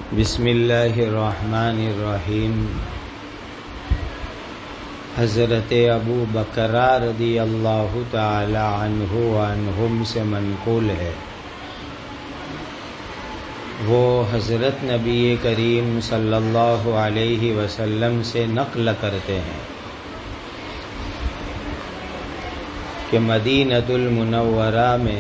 بسم اللہ الرحمن الرحیم۔ حضرت ابو بکر رضی اللہ تعالی عنہ وعنہم سے منقول ہے، وہ حضرت نبی کریم صلی اللہ علیہ وسلم سے نقل کرتے ہیں کہ مدینۃ المنورہ میں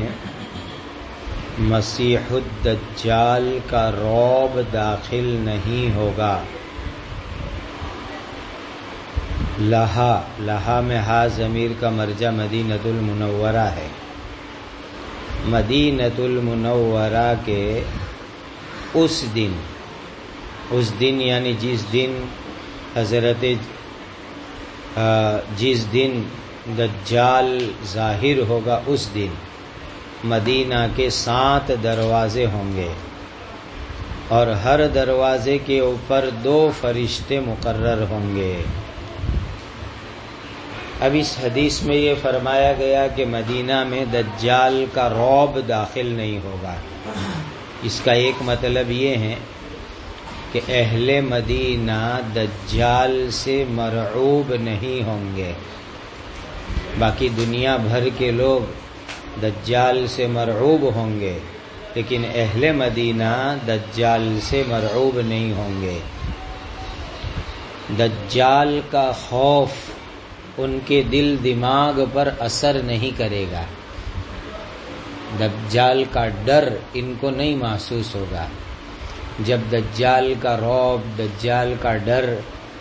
مسیح الدجال کا رعب داخل نہیں ہوگا۔ لہا میں ہا ضمیر کا مرجع مدینۃ المنورہ ہے۔ مدینۃ المنورہ کے اس دن یعنی جس دن دجال ظاہر ہوگا، اس دن مدینہ کے 7 دروازے ہوں گے اور ہر دروازے کے اوپر 2 فرشتے مقرر ہوں گے۔ اب اس حدیث میں یہ فرمایا گیا کہ مدینہ میں دجال کا رعب داخل نہیں ہوگا۔ اس کا ایک مطلب یہ ہے کہ اہل مدینہ دجال سے مرعوب نہیں ہوں گے۔ باقی دنیا بھر کے لوگ دجال سے مرعوب ہوں گے، لیکن اہل مدینہ دجال سے مرعوب نہیں ہوں گے۔ دجال کا خوف ان کے دل دماغ پر اثر نہیں کرے گا، دجال کا ڈر ان کو نہیں محسوس ہوگا۔ جب دجال کا رعب، دجال کا ڈر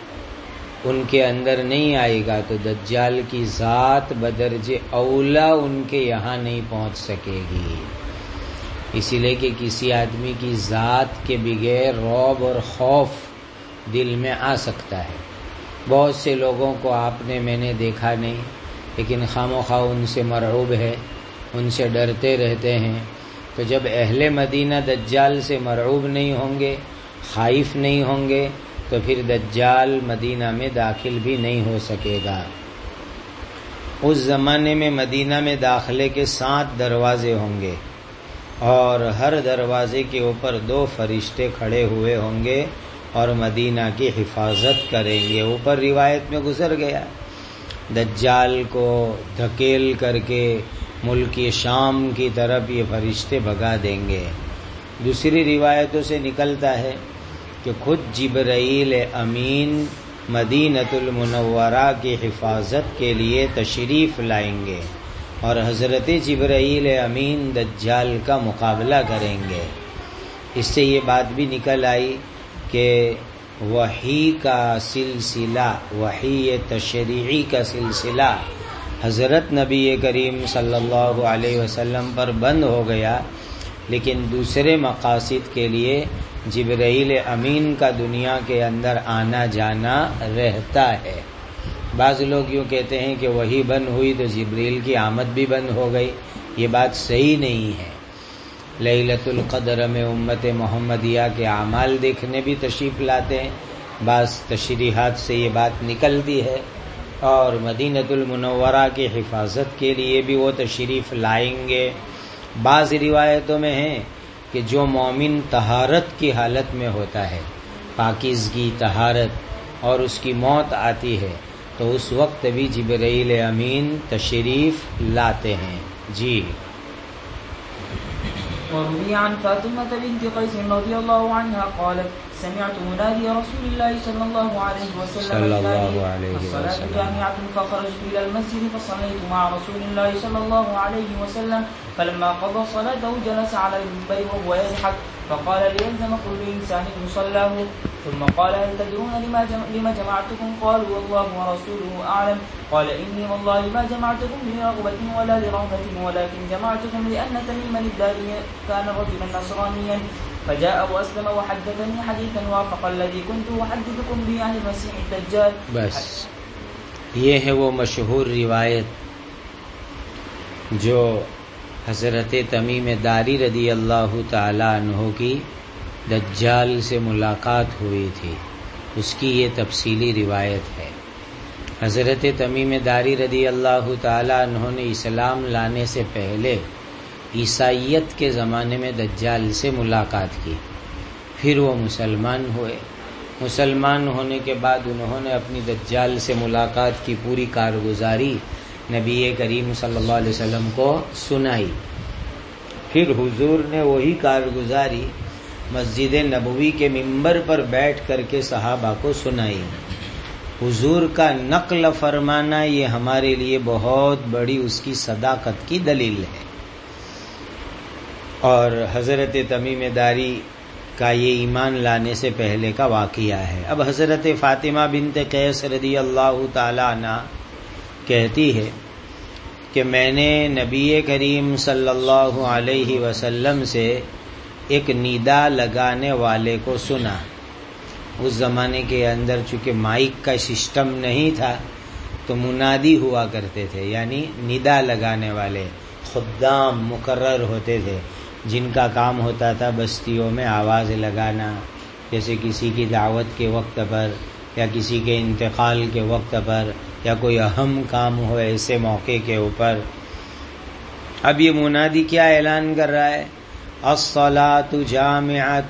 ان کے اندر نہیں آئے گا تو دجال کی ذات بدرجہ اولا ان کے یہاں نہیں پہنچ سکے گی۔ اسی لیے کہ کسی آدمی کی ذات کے بغیر رعب اور خوف دل میں آ سکتا ہے۔ بہت سے لوگوں کو میں نے دیکھا نہیں، لیکن خواہ ان سے مرعوب ہے، ان سے ڈرتے رہتے ہیں۔ تو جب اہل مدینہ دجال سے مرعوب نہیں ہوں گے، خائف نہیں ہوں گے، تو پھر دجال مدینہ میں داخل بھی نہیں ہو سکے گا۔ اس زمانے میں مدینہ میں داخلے کے 7 دروازے ہوں گے اور ہر دروازے کے اوپر 2 فرشتے کھڑے ہوئے ہوں گے اور مدینہ کی حفاظت کریں گے۔ اوپر روایت میں گزر گیا، دجال کو دھکیل کر کے ملک شام کی طرف یہ فرشتے بھگا دیں گے۔ دوسری روایتوں سے نکلتا ہے کہ خود جبرائیل امین مدینۃ المنورہ کی حفاظت کے لیے تشریف لائیں گے اور حضرت جبرائیل امین دجال کا مقابلہ کریں گے۔ اس سے یہ بات بھی نکل آئی کہ وحی کا سلسلہ، وحی تشریعی کا سلسلہ حضرت نبی کریم صلی اللہ علیہ وسلم پر بند ہو گیا، لیکن دوسرے مقاصد کے لیے جبرائیل امین کا دنیا کے اندر آنا جانا رہتا ہے۔ بعض لوگ یوں کہتے ہیں کہ وہی بند ہوئی تو جبرائیل کی آمد بھی بند ہو گئی، یہ بات صحیح نہیں ہے۔ لیلۃ القدر میں امت محمدیہ کے اعمال دیکھنے بھی تشریف لاتے ہیں، بعض تشریحات سے یہ بات نکلتی ہے، اور مدینۃ المنورہ کی حفاظت کے لیے بھی وہ تشریف لائیں گے۔ بعض روایتوں میں ہے کہ جو مومن طہارت کی حالت میں ہوتا ہے، پاکیزگی، طہارت، اور اس کی موت آتی ہے تو اس وقت بھی جبرائیل امین تشریف لاتے ہیں۔ جی وروي عن فاطمة بنت قيس رضي الله عنها قالت سمعت منادي رسول الله صلى الله عليه وسلم الصلاة جامعة فخرجت إلى المسجد فصليت مع رسول الله صلى الله عليه وسلم فلما قضى صلاته جلس على المنبر وهو يضحك فقال ليلزم كل إنسان مصلاه ثم قال هل تدرون لما جمعتكم قالوا والله ورسوله أعلم قال إني والله ما جمعتكم لرغبة ولا لرهبة ولكن جمعتكم لأن تميما الداري كان رجلا نصرانيا فجاء وأسلم وحدثني حديثا وافق الذي كنت أحدثكم به عن المسيح الدجال۔ بس یہ ہے وہ مشہور روایت جو حضرت تمیم داری رضی اللہ تعالی عنہ کی دجال سے ملاقات ہوئی تھی، اس کی یہ تفصیلی روایت ہے۔ حضرت تمیم داری رضی اللہ تعالی عنہ نے اسلام لانے سے پہلے عیسائیت کے زمانے میں دجال سے ملاقات کی، پھر وہ مسلمان ہوئے. مسلمان ہونے کے بعد انہوں نے اپنی دجال سے ملاقات کی پوری کارگزاری نبی کریم صلی اللہ علیہ وسلم کو سنائی. پھر حضور نے وہی کارگزاری مسجد نبوی کے ممبر پر بیٹھ کر کے صحابہ کو سنائی. حضور کا نقل فرمانا یہ ہمارے لیے بہت بڑی اس کی صداقت کی دلیل ہے. اور حضرت تمیم داری کا یہ ایمان لانے سے پہلے کا واقعہ ہے. اب حضرت فاطمہ بنت قیس رضی اللہ تعالی عنہ کہتی ہے کہ میں نے نبی کریم صلی اللہ علیہ وسلم سے ایک ندا لگانے والے کو سنا. اس زمانے کے اندر چونکہ مائک کا سسٹم نہیں تھا تو منادی ہوا کرتے تھے، یعنی ندا لگانے والے خدام مقرر ہوتے تھے جن کا کام ہوتا تھا بستیوں میں آواز لگانا، جیسے کسی کی دعوت کے وقت پر یا کسی کے انتقال کے وقت پر یا کوئی اہم کام ہو ایسے موقع کے اوپر. اب یہ منادی کیا اعلان کر رہا ہے؟ الصلاۃ جامعۃ.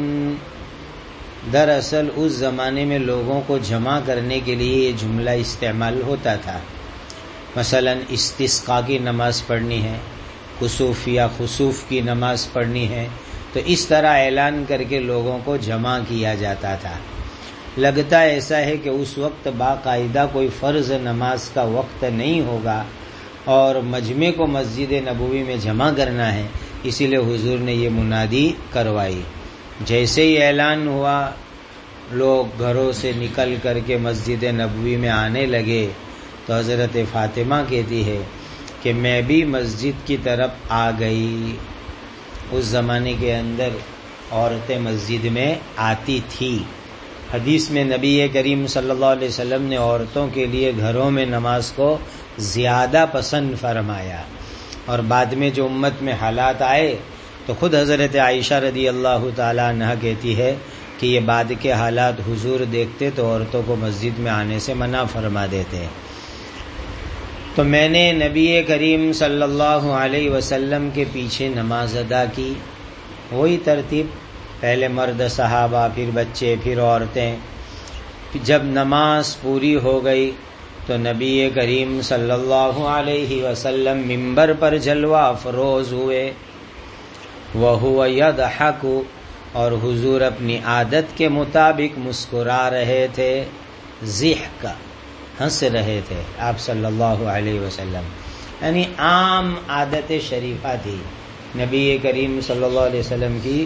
دراصل اس زمانے میں لوگوں کو جمع کرنے کے لیے یہ جملہ استعمال ہوتا تھا. مثلا استسقاء کی نماز پڑھنی ہے، کسوف یا خسوف کی نماز پڑھنی ہے، تو اس طرح اعلان کر کے لوگوں کو جمع کیا جاتا تھا. لگتا ایسا ہے کہ اس وقت باقاعدہ کوئی فرض نماز کا وقت نہیں ہوگا اور مجمع کو مسجد نبوی میں جمع کرنا ہے، اسی لیے حضور نے یہ منادی کروائی. جیسے ہی اعلان ہوا لوگ گھروں سے نکل کر کے مسجد نبوی میں آنے لگے تو حضرت فاطمہ کہتی ہے کہ میں بھی مسجد کی طرف آ گئی. اس زمانے کے اندر عورتیں مسجد میں آتی تھی. حدیث میں نبی کریم صلی اللہ علیہ وسلم نے عورتوں کے لیے گھروں میں نماز کو زیادہ پسند فرمایا، اور بعد میں جو امت میں حالات آئے تو خود حضرت عائشہ رضی اللہ تعالی عنہ کہتی ہے کہ یہ بعد کے حالات حضور دیکھتے تو عورتوں کو مسجد میں آنے سے منع فرما دیتے. تو میں نے نبی کریم صلی اللہ علیہ وسلم کے پیچھے نماز ادا کی. وہی ترتیب، پہلے مرد صحابہ، پھر بچے، پھر عورتیں. جب نماز پوری ہو گئی تو نبی کریم صلی اللہ علیہ وسلم ممبر پر جلوہ افروز ہوئے. وَهُوَ يَضْحَكُ، اور حضور اپنی عادت کے مطابق مسکرا رہے تھے. ضحک، ہنس رہے تھے آپ صلی اللہ علیہ وسلم، یعنی عام عادت شریفہ تھی نبی کریم صلی اللہ علیہ وسلم کی.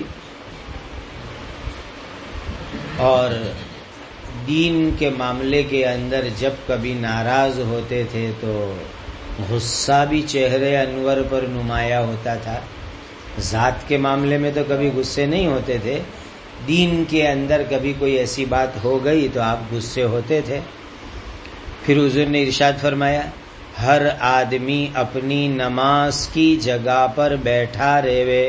اور دین کے معاملے کے اندر جب کبھی ناراض ہوتے تھے تو غصہ بھی چہرے انور پر نمایاں ہوتا تھا. ذات کے معاملے میں تو کبھی غصے نہیں ہوتے تھے، دین کے اندر کبھی کوئی ایسی بات ہو گئی تو آپ غصے ہوتے تھے. پھر حضور نے ارشاد فرمایا ہر آدمی اپنی نماز کی جگہ پر بیٹھا رہے،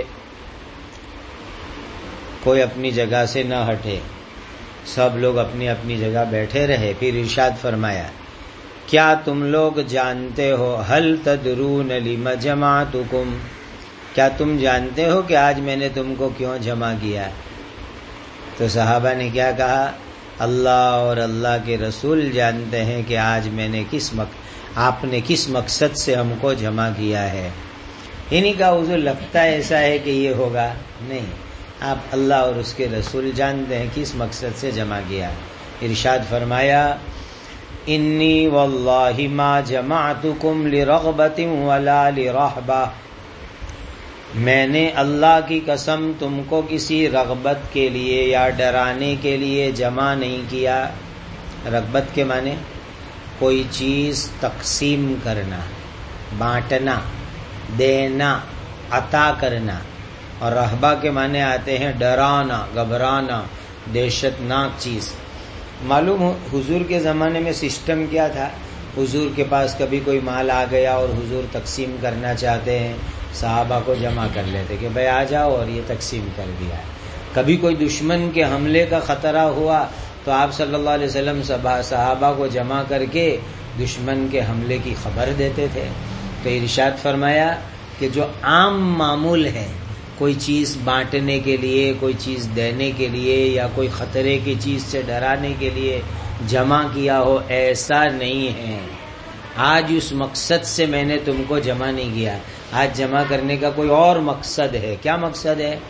کوئی اپنی جگہ سے نہ ہٹے، سب لوگ اپنی اپنی جگہ بیٹھے رہے. پھر ارشاد فرمایا کیا تم لوگ جانتے ہو هل تدرون لم جمعتکم، کیا تم جانتے ہو کہ آج میں نے تم کو کیوں جمع کیا؟ تو صحابہ نے کیا کہا؟ اللہ اور اللہ کے رسول جانتے ہیں کہ آج میں نے آپ نے کس مقصد سے ہم کو جمع کیا ہے. انہی کا حضور لگتا ایسا ہے کہ یہ ہوگا، نہیں، آپ اللہ اور اس کے رسول جانتے ہیں کس مقصد سے جمع کیا. ارشاد فرمایا انی واللہ ما جمعتکم لرغبۃ ولا لرہبہ، میں نے اللہ کی قسم تم کو کسی رغبت کے لیے یا ڈرانے کے لیے جمع نہیں کیا. رغبت کے معنی کوئی چیز تقسیم کرنا، بانٹنا، دینا، عطا کرنا. اور رہبہ کے معنی آتے ہیں ڈرانا، گھبرانا، دہشت ناک چیز. معلوم ہو حضور کے زمانے میں سسٹم کیا تھا، حضور کے پاس کبھی کوئی مال آ گیا اور حضور تقسیم کرنا چاہتے ہیں، صحابہ کو جمع کر لیتے کہ بھائی آ جاؤ، اور یہ تقسیم کر دیا. کبھی کوئی دشمن کے حملے کا خطرہ ہوا تو آپ صلی اللہ علیہ وسلم صحابہ کو جمع کر کے دشمن کے حملے کی خبر دیتے تھے. تو ارشاد فرمایا کہ جو عام معمول ہے کوئی چیز بانٹنے کے لیے، کوئی چیز دینے کے لیے، یا کوئی خطرے کی چیز سے ڈرانے کے لیے جمع کیا ہو، ایسا نہیں ہے۔ آج اس مقصد سے میں نے تم کو جمع نہیں کیا، آج جمع کرنے کا کوئی اور مقصد ہے۔ کیا مقصد ہے؟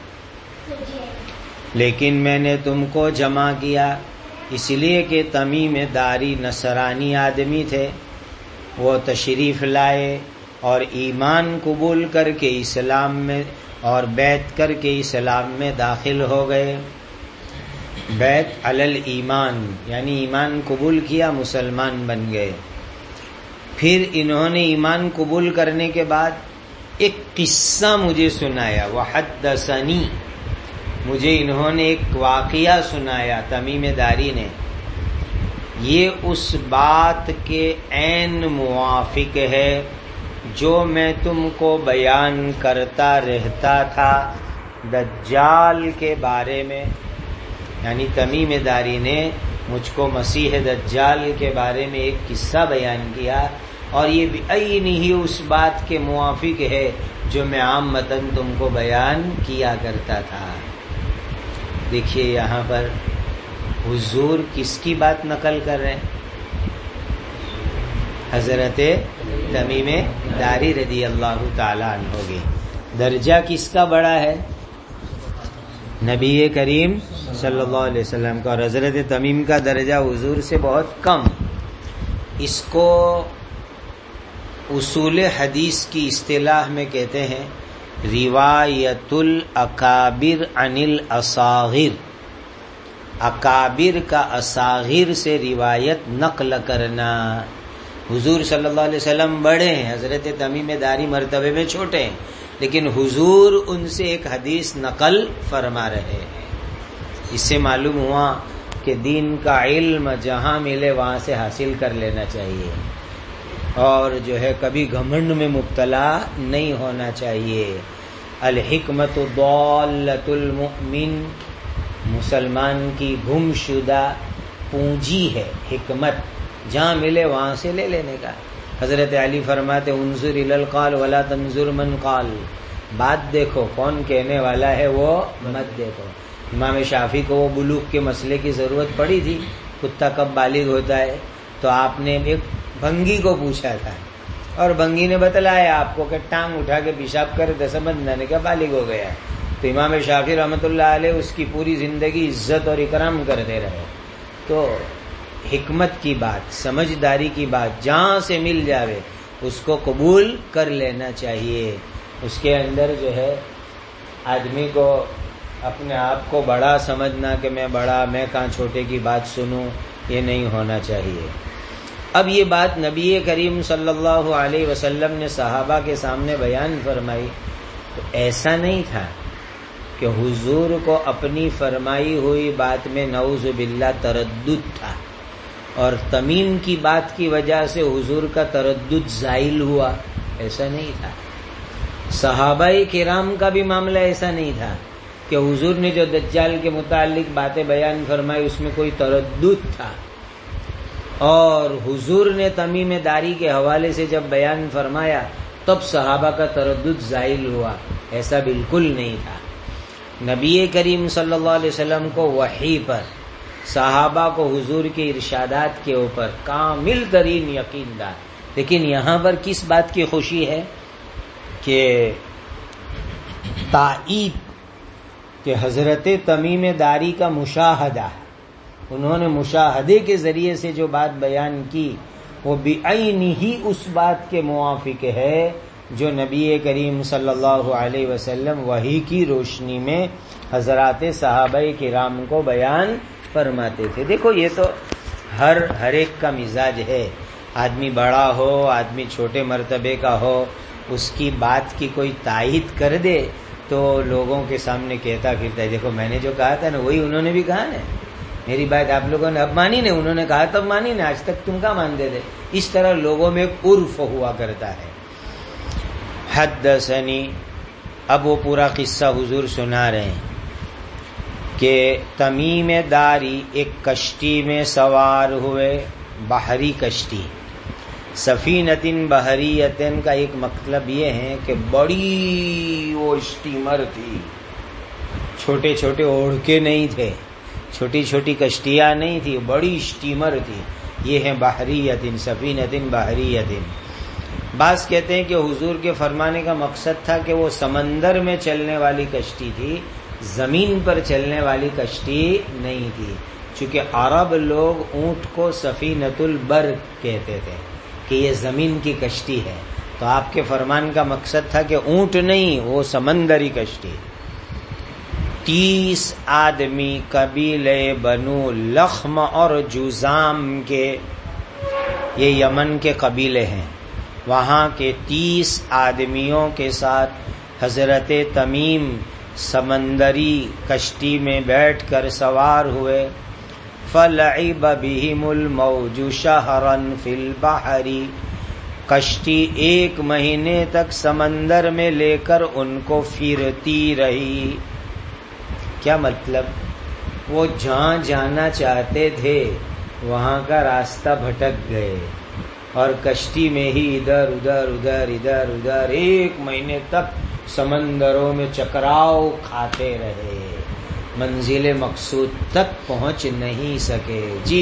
لیکن میں نے تم کو جمع کیا اس لیے کہ تمیم داری نصرانی آدمی تھے، وہ تشریف لائے اور ایمان قبول کر کے اسلام میں اور بیعت کر کے اسلام میں داخل ہو گئے۔ بیعت علی الایمان یعنی ایمان قبول کیا، مسلمان بن گئے۔ پھر انہوں نے ایمان قبول کرنے کے بعد ایک قصہ مجھے سنایا، وحدثنی، مجھے انہوں نے ایک واقعہ سنایا تمیم داری نے، یہ اس بات کے عین موافق ہے جو میں تم کو بیان کرتا رہتا تھا دجال کے بارے میں۔ یعنی تمیم داری نے مجھ کو مسیح دجال کے بارے میں ایک قصہ بیان کیا، اور یہ بعین ہی اس بات کے موافق ہے جو میں عامتاً تم کو بیان کیا کرتا تھا۔ دیکھیے یہاں پر حضور کس کی بات نقل کر رہے ہیں؟ حضرت تمیم داری رضی اللہ تعالی عنہ کی۔ درجہ کس کا بڑا ہے؟ نبی کریم صلی اللہ علیہ وسلم کا، اور حضرت تمیم کا درجہ حضور سے بہت کم۔ اس کو اصول حدیث کی اصطلاح میں کہتے ہیں روایت الاکابر عن الاصاغر، اکابر کا اصاغر سے روایت نقل کرنا۔ حضور صلی اللہ علیہ وسلم بڑے ہیں، حضرت تمیم داری مرتبے میں چھوٹے ہیں، لیکن حضور ان سے ایک حدیث نقل فرما رہے ہیں۔ اس سے معلوم ہوا کہ دین کا علم جہاں ملے وہاں سے حاصل کر لینا چاہیے، اور جو ہے کبھی گھمنڈ میں مبتلا نہیں ہونا چاہیے۔ الحکمت ضالۃ المؤمن، مسلمان کی گم شدہ پونجی ہے حکمت، جہاں ملے وہاں سے لے لینے کا۔ حضرت علی فرماتے انظر الی القال ولا تنظر من قال، بات دیکھو کون کہنے والا ہے وہ مت دیکھو۔ امام شافعی کو وہ بلوغ کے مسئلے کی ضرورت پڑی تھی، کتا کب بالغ ہوتا ہے، تو آپ نے ایک بھنگی کو پوچھا تھا، اور بھنگی نے بتلایا آپ کو کہ ٹانگ اٹھا کے پیشاب کر دسمند نے کیا بالغ ہو گیا۔ تو امام شافعی رحمۃ اللہ علیہ اس کی پوری زندگی عزت اور اکرام کرتے رہے۔ تو حکمت کی بات، سمجھداری کی بات جہاں سے مل جاوے اس کو قبول کر لینا چاہیے۔ اس کے اندر جو ہے آدمی کو اپنے آپ کو بڑا سمجھنا کہ میں بڑا، میں کہاں چھوٹے کی بات سنوں، یہ نہیں ہونا چاہیے۔ اب یہ بات نبی کریم صلی اللہ علیہ وسلم نے صحابہ کے سامنے بیان فرمائی، تو ایسا نہیں تھا کہ حضور کو اپنی فرمائی ہوئی بات میں نعوذ باللہ تردد تھا، اور تمیم کی بات کی وجہ سے حضور کا تردد زائل ہوا، ایسا نہیں تھا۔ صحابہ کرام کا بھی معاملہ ایسا نہیں تھا کہ حضور نے جو دجال کے متعلق باتیں بیان فرمائی اس میں کوئی تردد تھا، اور حضور نے تمیم داری کے حوالے سے جب بیان فرمایا تب صحابہ کا تردد زائل ہوا، ایسا بالکل نہیں تھا۔ نبی کریم صلی اللہ علیہ وسلم کو وحی پر، صحابہ کو حضور کے ارشادات کے اوپر کامل ترین یقین تھا۔ لیکن یہاں پر کس بات کی خوشی ہے کہ تائید کہ حضرت تمیم داری کا مشاہدہ، انہوں نے مشاہدے کے ذریعے سے جو بات بیان کی وہ بعین ہی اس بات کے موافق ہے جو نبی کریم صلی اللہ علیہ وسلم وحی کی روشنی میں حضرات صحابہ کرام کو بیان فرماتے تھے۔ دیکھو یہ تو ہر ایک کا مزاج ہے، آدمی بڑا ہو، آدمی چھوٹے مرتبے کا ہو، اس کی بات کی کوئی تائید کر دے تو لوگوں کے سامنے کہتا پھرتا ہے دیکھو میں نے جو کہا تھا نا وہی انہوں نے بھی کہا نا، میری بات آپ لوگوں نے اب مانی نا، انہوں نے کہا تب مانی نا، آج تک تم کا مانتے تھے۔ اس طرح لوگوں میں ایک عرف ہوا کرتا ہے۔ حدثنی، اب وہ پورا قصہ حضور سنا رہے ہیں کہ تمیم داری ایک کشتی میں سوار ہوئے، بحری کشتی، سفینتن بحریتن کا ایک مطلب یہ ہے کہ بڑی وہ اسٹیمر تھی، چھوٹے چھوٹے اوڑھکے نہیں تھے، چھوٹی چھوٹی کشتیاں نہیں تھی، بڑی اسٹیمر تھی، یہ ہے بحریتن، سفینتن بحریتن۔ بعض کہتے ہیں کہ حضور کے فرمانے کا مقصد تھا کہ وہ سمندر میں چلنے والی کشتی تھی، زمین پر چلنے والی کشتی نہیں تھی، چونکہ عرب لوگ اونٹ کو سفینۃ البر کہتے تھے کہ یہ زمین کی کشتی ہے، تو آپ کے فرمان کا مقصد تھا کہ اونٹ نہیں، وہ سمندری کشتی۔ 30 آدمی قبیلے بنو لخم اور جزام کے، یہ یمن کے قبیلے ہیں، وہاں کے 30 آدمیوں کے ساتھ حضرت تمیم سمندری کشتی میں بیٹھ کر سوار ہوئے۔ فلعب بہم الموج شہرا فی البحر، کشتی 1 مہینے تک سمندر میں لے کر ان کو پھرتی رہی۔ کیا مطلب؟ وہ جہاں جانا چاہتے تھے وہاں کا راستہ بھٹک گئے اور کشتی میں ہی ادھر ادھر 1 مہینے تک سمندروں میں چکراؤ کھاتے رہے، منزل مقصود تک پہنچ نہیں سکے۔ جی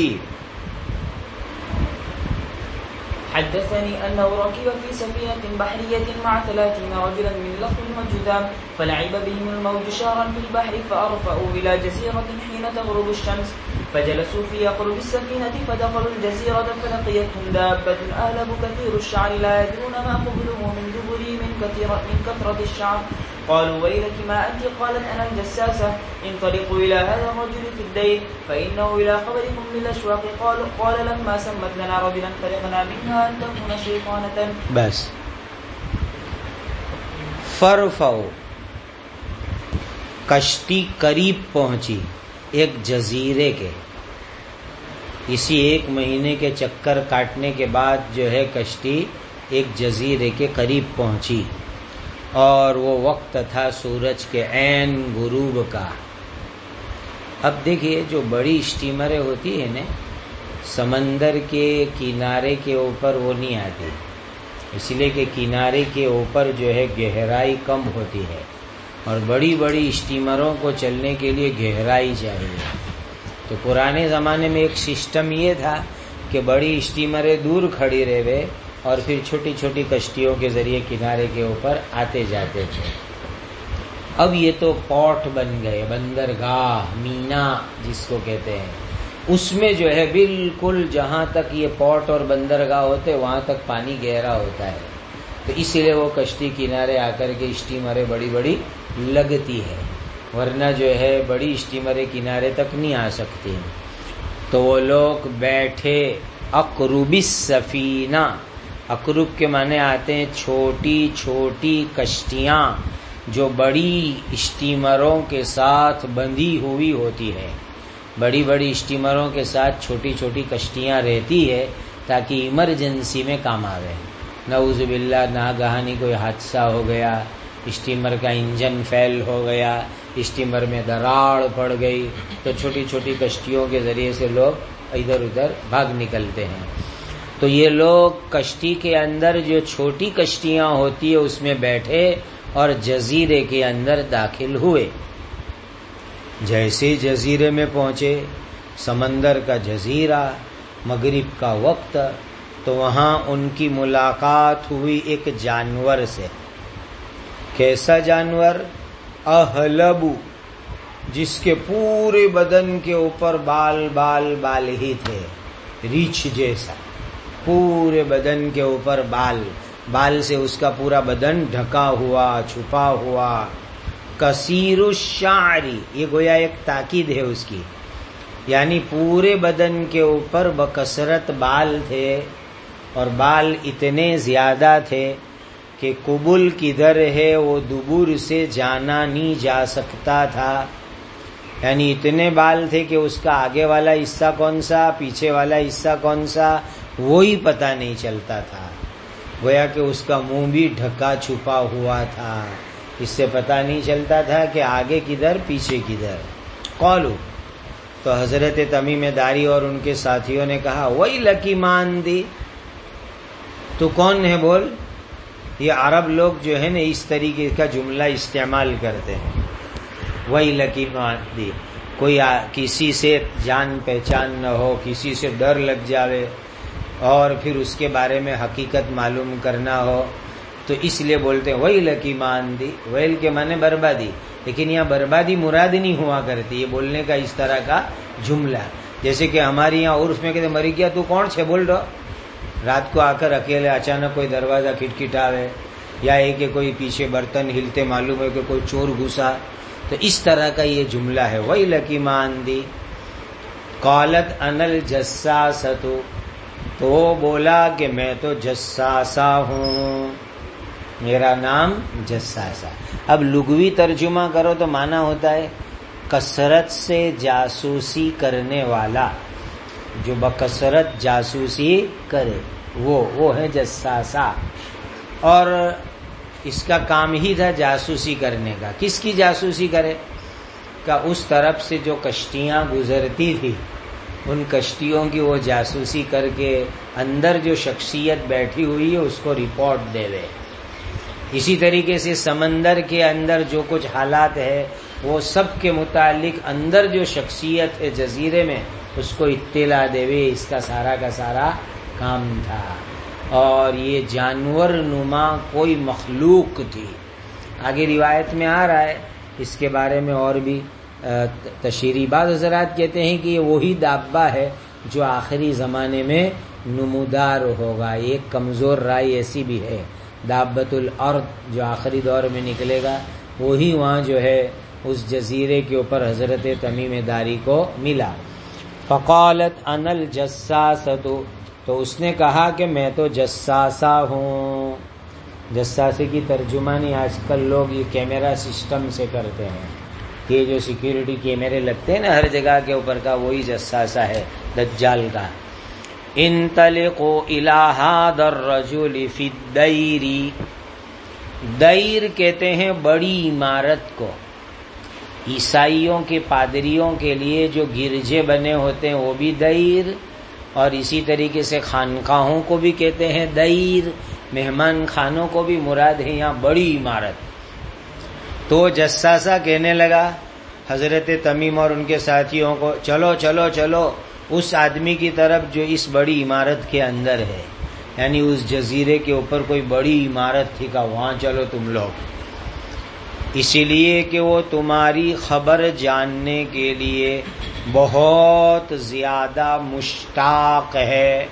حدثني أنه ركب في سفينة بحرية مع 30 رجلا من لخم وجذام، فلعب بهم الموج شهرا في البحر، فأرفأوا إلى جزيرة حين تغرب الشمس، فجلسوا في أقرب السفينة، فدخلوا الجزيرة فلقيتهم دابة أهلب كثير الشعر لا يدرون ما قبله من دبره من كثرة الشعر، قالوا ويلك ما أنت؟ قالت أنا الجساسة، انطلقوا إلى هذا الرجل في الدير فإنه إلى خبركم بالأشواق، قال لما سمت لنا رجلا خلقنا منها أن تكون شيطانة۔ بس فرفو، کشتی قریب پہنچی ایک جزیرے کے، اسی 1 مہینے کے چکر کاٹنے کے بعد جو ہے کشتی ایک جزیرے کے قریب پہنچی، اور وہ وقت تھا سورج کے عین غروب کا۔ اب دیکھیے جو بڑی اسٹیمریں ہوتی ہیں نا، سمندر کے کنارے کے اوپر وہ نہیں آتی، اس لیے کہ کنارے کے اوپر جو ہے گہرائی کم ہوتی ہے، اور بڑی بڑی اسٹیمروں کو چلنے کے لیے گہرائی چاہیے۔ تو پرانے زمانے میں ایک سسٹم یہ تھا کہ بڑی اسٹیمریں دور کھڑی رہے اور پھر چھوٹی چھوٹی کشتیوں کے ذریعے کنارے کے اوپر آتے جاتے تھے۔ اب یہ تو پورٹ بن گئے، بندرگاہ، مینا جس کو کہتے ہیں، اس میں جو ہے بالکل جہاں تک یہ پورٹ اور بندرگاہ ہوتے وہاں تک پانی گہرا ہوتا ہے، تو اسی لیے وہ کشتی کنارے آ کر کے اسٹیمریں بڑی بڑی لگتی ہے، ورنہ جو ہے بڑی اسٹیمریں کنارے تک نہیں آ سکتی۔ تو وہ لوگ بیٹھے اقرب السفینہ، اقرب کے معنی آتے ہیں چھوٹی چھوٹی کشتیاں جو بڑی اسٹیمروں کے ساتھ بندھی ہوئی ہوتی ہے، بڑی بڑی اسٹیمروں کے ساتھ چھوٹی چھوٹی کشتیاں رہتی ہے تاکہ ایمرجنسی میں کام آوے۔ نعوذ باللہ ناگہانی کوئی حادثہ ہو گیا، اسٹیمر کا انجن فیل ہو گیا، اسٹیمر میں دراڑ پڑ گئی، تو چھوٹی چھوٹی کشتیوں کے ذریعے سے لوگ ادھر ادھر بھاگ نکلتے ہیں۔ تو یہ لوگ کشتی کے اندر جو چھوٹی کشتیاں ہوتی ہے اس میں بیٹھے اور جزیرے کے اندر داخل ہوئے۔ جیسے جزیرے میں پہنچے، سمندر کا جزیرہ، مغرب کا وقت، تو وہاں ان کی ملاقات ہوئی ایک جانور سے۔ کیسا جانور؟ اہلبو، جس کے پورے بدن کے اوپر بال بال بال ہی تھے، ریچھ جیسا، پورے بدن کے اوپر بال، بال سے اس کا پورا بدن ڈھکا ہوا، چھپا ہوا۔ کثیر الشعری، یہ گویا ایک تاکید ہے اس کی، یعنی پورے بدن کے اوپر بکثرت بال تھے، اور بال اتنے زیادہ تھے کہ قبل کدھر ہے وہ دبر سے جانا نہیں جا سکتا تھا، یعنی اتنے بال تھے کہ اس کا آگے والا حصہ کون سا، پیچھے والا حصہ کون سا، وہی پتہ نہیں چلتا تھا، گویا کہ اس کا منہ بھی ڈھکا چھپا ہوا تھا، اس سے پتہ نہیں چلتا تھا کہ آگے کدھر پیچھے کدھر۔ قالو، تو حضرت تمیم داری اور ان کے ساتھیوں نے کہا وَيْلَكِ مَا أَنْتِ، تو کون ہے بول؟ یہ عرب لوگ جو ہے نا اس طریقے کا جملہ استعمال کرتے ہیں. وہی لکیمان دی، کوئی کسی سے جان پہچان نہ ہو، کسی سے ڈر لگ جاوے اور پھر اس کے بارے میں حقیقت معلوم کرنا ہو تو اس لیے بولتے ہیں وہی لکیمان دی. ویل کے معنی بربادی، لیکن یہاں بربادی مراد نہیں ہوا کرتی یہ بولنے کا اس طرح کا جملہ. جیسے کہ ہمارے یہاں عرف میں کہتے مری گیا تو کون سے بول رہا، رات کو آ کر اکیلے اچانک کوئی دروازہ کھٹکھٹاوے یا ایک کہ کوئی پیچھے برتن ہلتے معلوم ہے کہ کوئی چور گھسا، تو اس طرح کا یہ جملہ ہے وہی لکیمان دی. قالت انا الجساست، تو وہ بولا کہ میں تو جساسا ہوں، میرا نام جساسا. اب لغوی ترجمہ کرو تو معنی ہوتا ہے کثرت سے جاسوسی کرنے والا، جو بکثرت جاسوسی کرے وہ ہے جساسا. اور اس کا کام ہی تھا جاسوسی کرنے کا. کس کی جاسوسی کرے؟ کہ اس طرف سے جو کشتیاں گزرتی تھی ان کشتیوں کی وہ جاسوسی کر کے اندر جو شخصیت بیٹھی ہوئی ہے اس کو رپورٹ دے دے. اسی طریقے سے سمندر کے اندر جو کچھ حالات ہے وہ سب کے متعلق اندر جو شخصیت ہے جزیرے میں اس کو اطلاع دے وے، اس کا سارا کام تھا. اور یہ جانور نما کوئی مخلوق تھی. آگے روایت میں آ رہا ہے اس کے بارے میں اور بھی تشریح. بعض حضرات کہتے ہیں کہ یہ وہی دابہ ہے جو آخری زمانے میں نمودار ہوگا. ایک کمزور رائے ایسی بھی ہے دابۃ الارض جو آخری دور میں نکلے گا وہی وہاں جو ہے اس جزیرے کے اوپر حضرت تمیم داری کو ملا. فقالت انا الجساسۃ، تو اس نے کہا کہ میں تو جساسا ہوں. جساسے کی ترجمانی آج کل لوگ یہ کیمرہ سسٹم سے کرتے ہیں. یہ جو سیکیورٹی کیمرے لگتے ہیں نا ہر جگہ کے اوپر کا، وہی جساسا ہے دجال کا. انطلقوا الی ھذا الرجل فی الدیر، دیر کہتے ہیں بڑی عمارت کو. عیسائیوں کے پادریوں کے لیے جو گرجے بنے ہوتے ہیں وہ بھی دیر، اور اسی طریقے سے خانقاہوں کو بھی کہتے ہیں دیر. مہمان خانوں کو بھی مراد ہے یہاں بڑی عمارت. تو جساسا کہنے لگا حضرت تمیم اور ان کے ساتھیوں کو چلو چلو چلو اس آدمی کی طرف جو اس بڑی عمارت کے اندر ہے، یعنی اس جزیرے کے اوپر کوئی بڑی عمارت تھی، کہ وہاں چلو تم لوگ، اسی لیے کہ وہ تمہاری خبر جاننے کے لیے بہت زیادہ مشتاق ہے.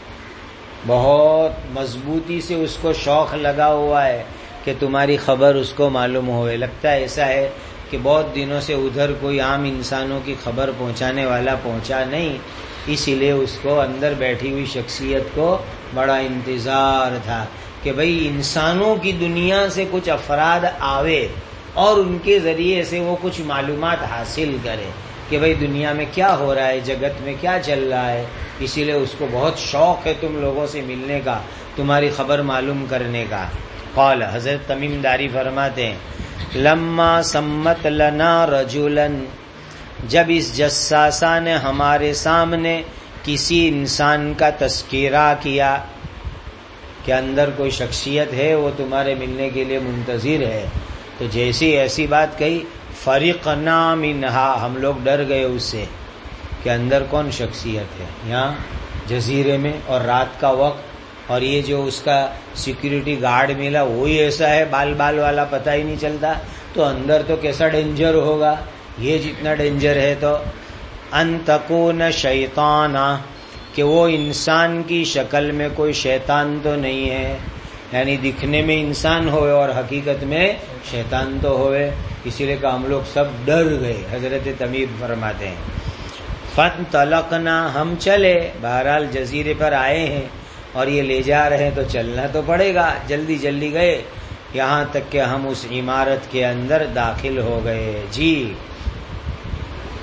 بہت مضبوطی سے اس کو شوق لگا ہوا ہے کہ تمہاری خبر اس کو معلوم ہوئے. لگتا ہے ایسا ہے کہ بہت دنوں سے ادھر کوئی عام انسانوں کی خبر پہنچانے والا پہنچا نہیں، اسی لیے اس کو اندر بیٹھی ہوئی شخصیت کو بڑا انتظار تھا کہ بھئی انسانوں کی دنیا سے کچھ افراد آوے اور ان کے ذریعے سے وہ کچھ معلومات حاصل کرے کہ بھئی دنیا میں کیا ہو رہا ہے، جگت میں کیا چل رہا ہے. اسی لیے اس کو بہت شوق ہے تم لوگوں سے ملنے کا، تمہاری خبر معلوم کرنے کا. قال، حضرت تمیم داری فرماتے ہیں لما سمت لنا رجلا، جب اس جساسا نے ہمارے سامنے کسی انسان کا تذکرہ کیا کہ اندر کوئی شخصیت ہے وہ تمہارے ملنے کے لیے منتظر ہے، تو جیسی ایسی بات کہی فرقنا منہا، ہم لوگ ڈر گئے اس سے کہ اندر کون شخصیت ہے یہاں جزیرے میں اور رات کا وقت، اور یہ جو اس کا سیکیورٹی گارڈ ملا وہی ایسا ہے بال بال والا، پتہ ہی نہیں چلتا، تو اندر تو کیسا ڈینجر ہوگا، یہ جتنا ڈینجر ہے. تو ان تکون شیطانا، کہ وہ انسان کی شکل میں کوئی شیطان تو نہیں ہے، یعنی دکھنے میں انسان ہوئے اور حقیقت میں شیطان تو ہوئے. اسی لیے کہ ہم لوگ سب ڈر گئے. حضرت تمیم فرماتے ہیں فانطلقنا، ہم چلے، بہرحال جزیرے پر آئے ہیں اور یہ لے جا رہے ہیں تو چلنا تو پڑے گا. جلدی جلدی گئے یہاں تک کہ ہم اس عمارت کے اندر داخل ہو گئے. جی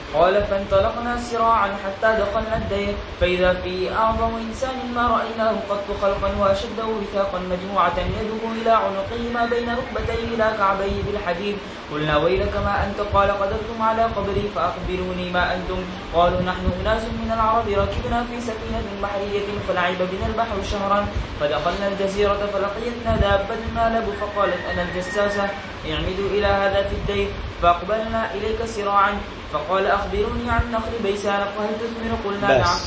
قال فانطلقنا سراعا حتى دخلنا الدير فإذا فيه أعظم إنسان ما رأيناه قط خلقا وأشده وثاقا مجموعة يده إلى عنقه ما بين ركبتيه إلى كعبيه بالحديد. قلنا ويلك ما أنت؟ قال قدرتم على قبري فأخبروني ما أنتم؟ قالوا نحن أناس من العرب ركبنا في سفينة بحرية فلعب بنا البحر شهرا فدخلنا الجزيرة فلقيتنا دابة نالب فقالت أنا الجساسة اعمدوا إلى هذا في الدير فأقبلنا إليك سراعا فقال أخبروني عن نخل بیسان فهل تثمر؟ قلنا نعم.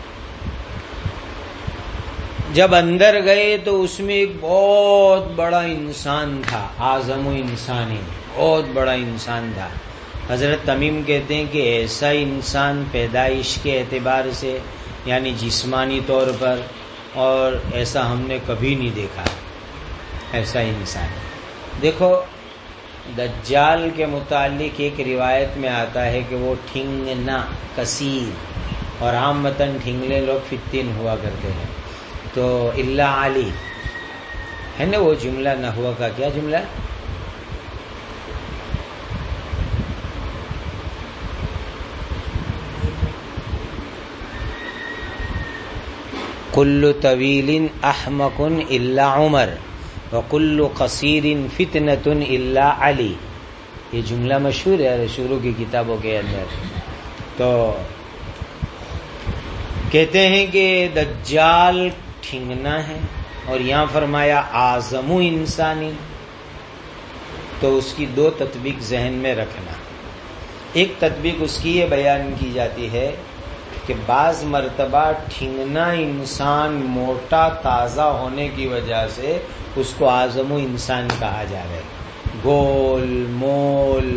جب اندر گئے تو اس میں ایک بہت بڑا انسان تھا، اعظم انسانی، بہت بڑا انسان تھا. حضرت تمیم کہتے ہیں کہ ایسا انسان پیدائش کے اعتبار سے یعنی جسمانی طور پر اور ایسا ہم نے کبھی نہیں دیکھا، ایسا انسان. دیکھو دجال کے متعلق ایک روایت میں آتا ہے کہ وہ ٹھنگنا کثیر، اور عامتاً ٹھنگلے لوگ فتن ہوا کرتے ہیں. تو اللہ علی ہے نا وہ جملہ نحو کا، کیا جملہ؟ کل طویل احمق الا عمر وکل قصیر فتنۃ الا علی. یہ جملہ مشہور ہے شروع کی کتابوں کے اندر. تو کہتے ہیں کہ دجال ٹھنگنا ہے، اور یہاں فرمایا اعظم انسانی. تو اس کی دو تطبیق ذہن میں رکھنا. ایک تطبیق اس کی یہ بیان کی جاتی ہے کہ بعض مرتبہ ٹھنگنا انسان موٹا تازہ ہونے کی وجہ سے اس کو اعظم انسان کہا جائے، گول مول،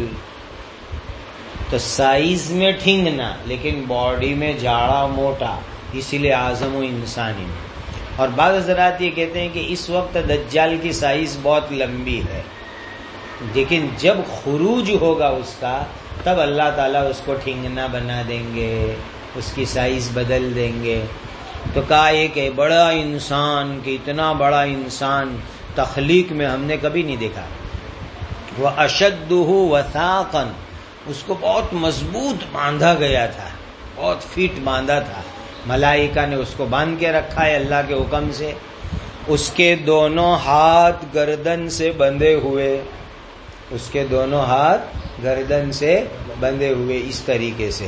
تو سائز میں ٹھنگنا لیکن باڈی میں جاڑا موٹا، اسی لیے اعظم انسان. اور بعض حضرات یہ کہتے ہیں کہ اس وقت دجال کی سائز بہت لمبی ہے، لیکن جب خروج ہوگا اس کا تب اللہ تعالیٰ اس کو ٹھنگنا بنا دیں گے، اس کی سائز بدل دیں گے. تو کہا ایک بڑا انسان کہ اتنا بڑا انسان تخلیق میں ہم نے کبھی نہیں دیکھا. وہ اشدہ وثاقا، اس کو بہت مضبوط باندھا گیا تھا، بہت فٹ باندھا تھا. ملائکہ نے اس کو باندھ کے رکھا ہے اللہ کے حکم سے. اس کے دونوں ہاتھ گردن سے بندھے ہوئے، اس کے دونوں ہاتھ گردن سے بندھے ہوئے اس طریقے سے،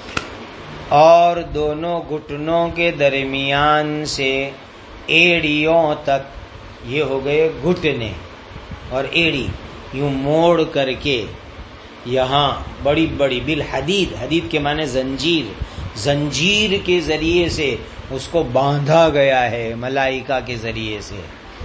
اور دونوں گھٹنوں کے درمیان سے ایڑیوں تک، یہ ہو گئے گھٹنے اور ایڑی، یوں موڑ کر کے یہاں بڑی بڑی بالحدید، حدید کے معنی زنجیر، زنجیر کے ذریعے سے اس کو باندھا گیا ہے ملائکہ کے ذریعے سے.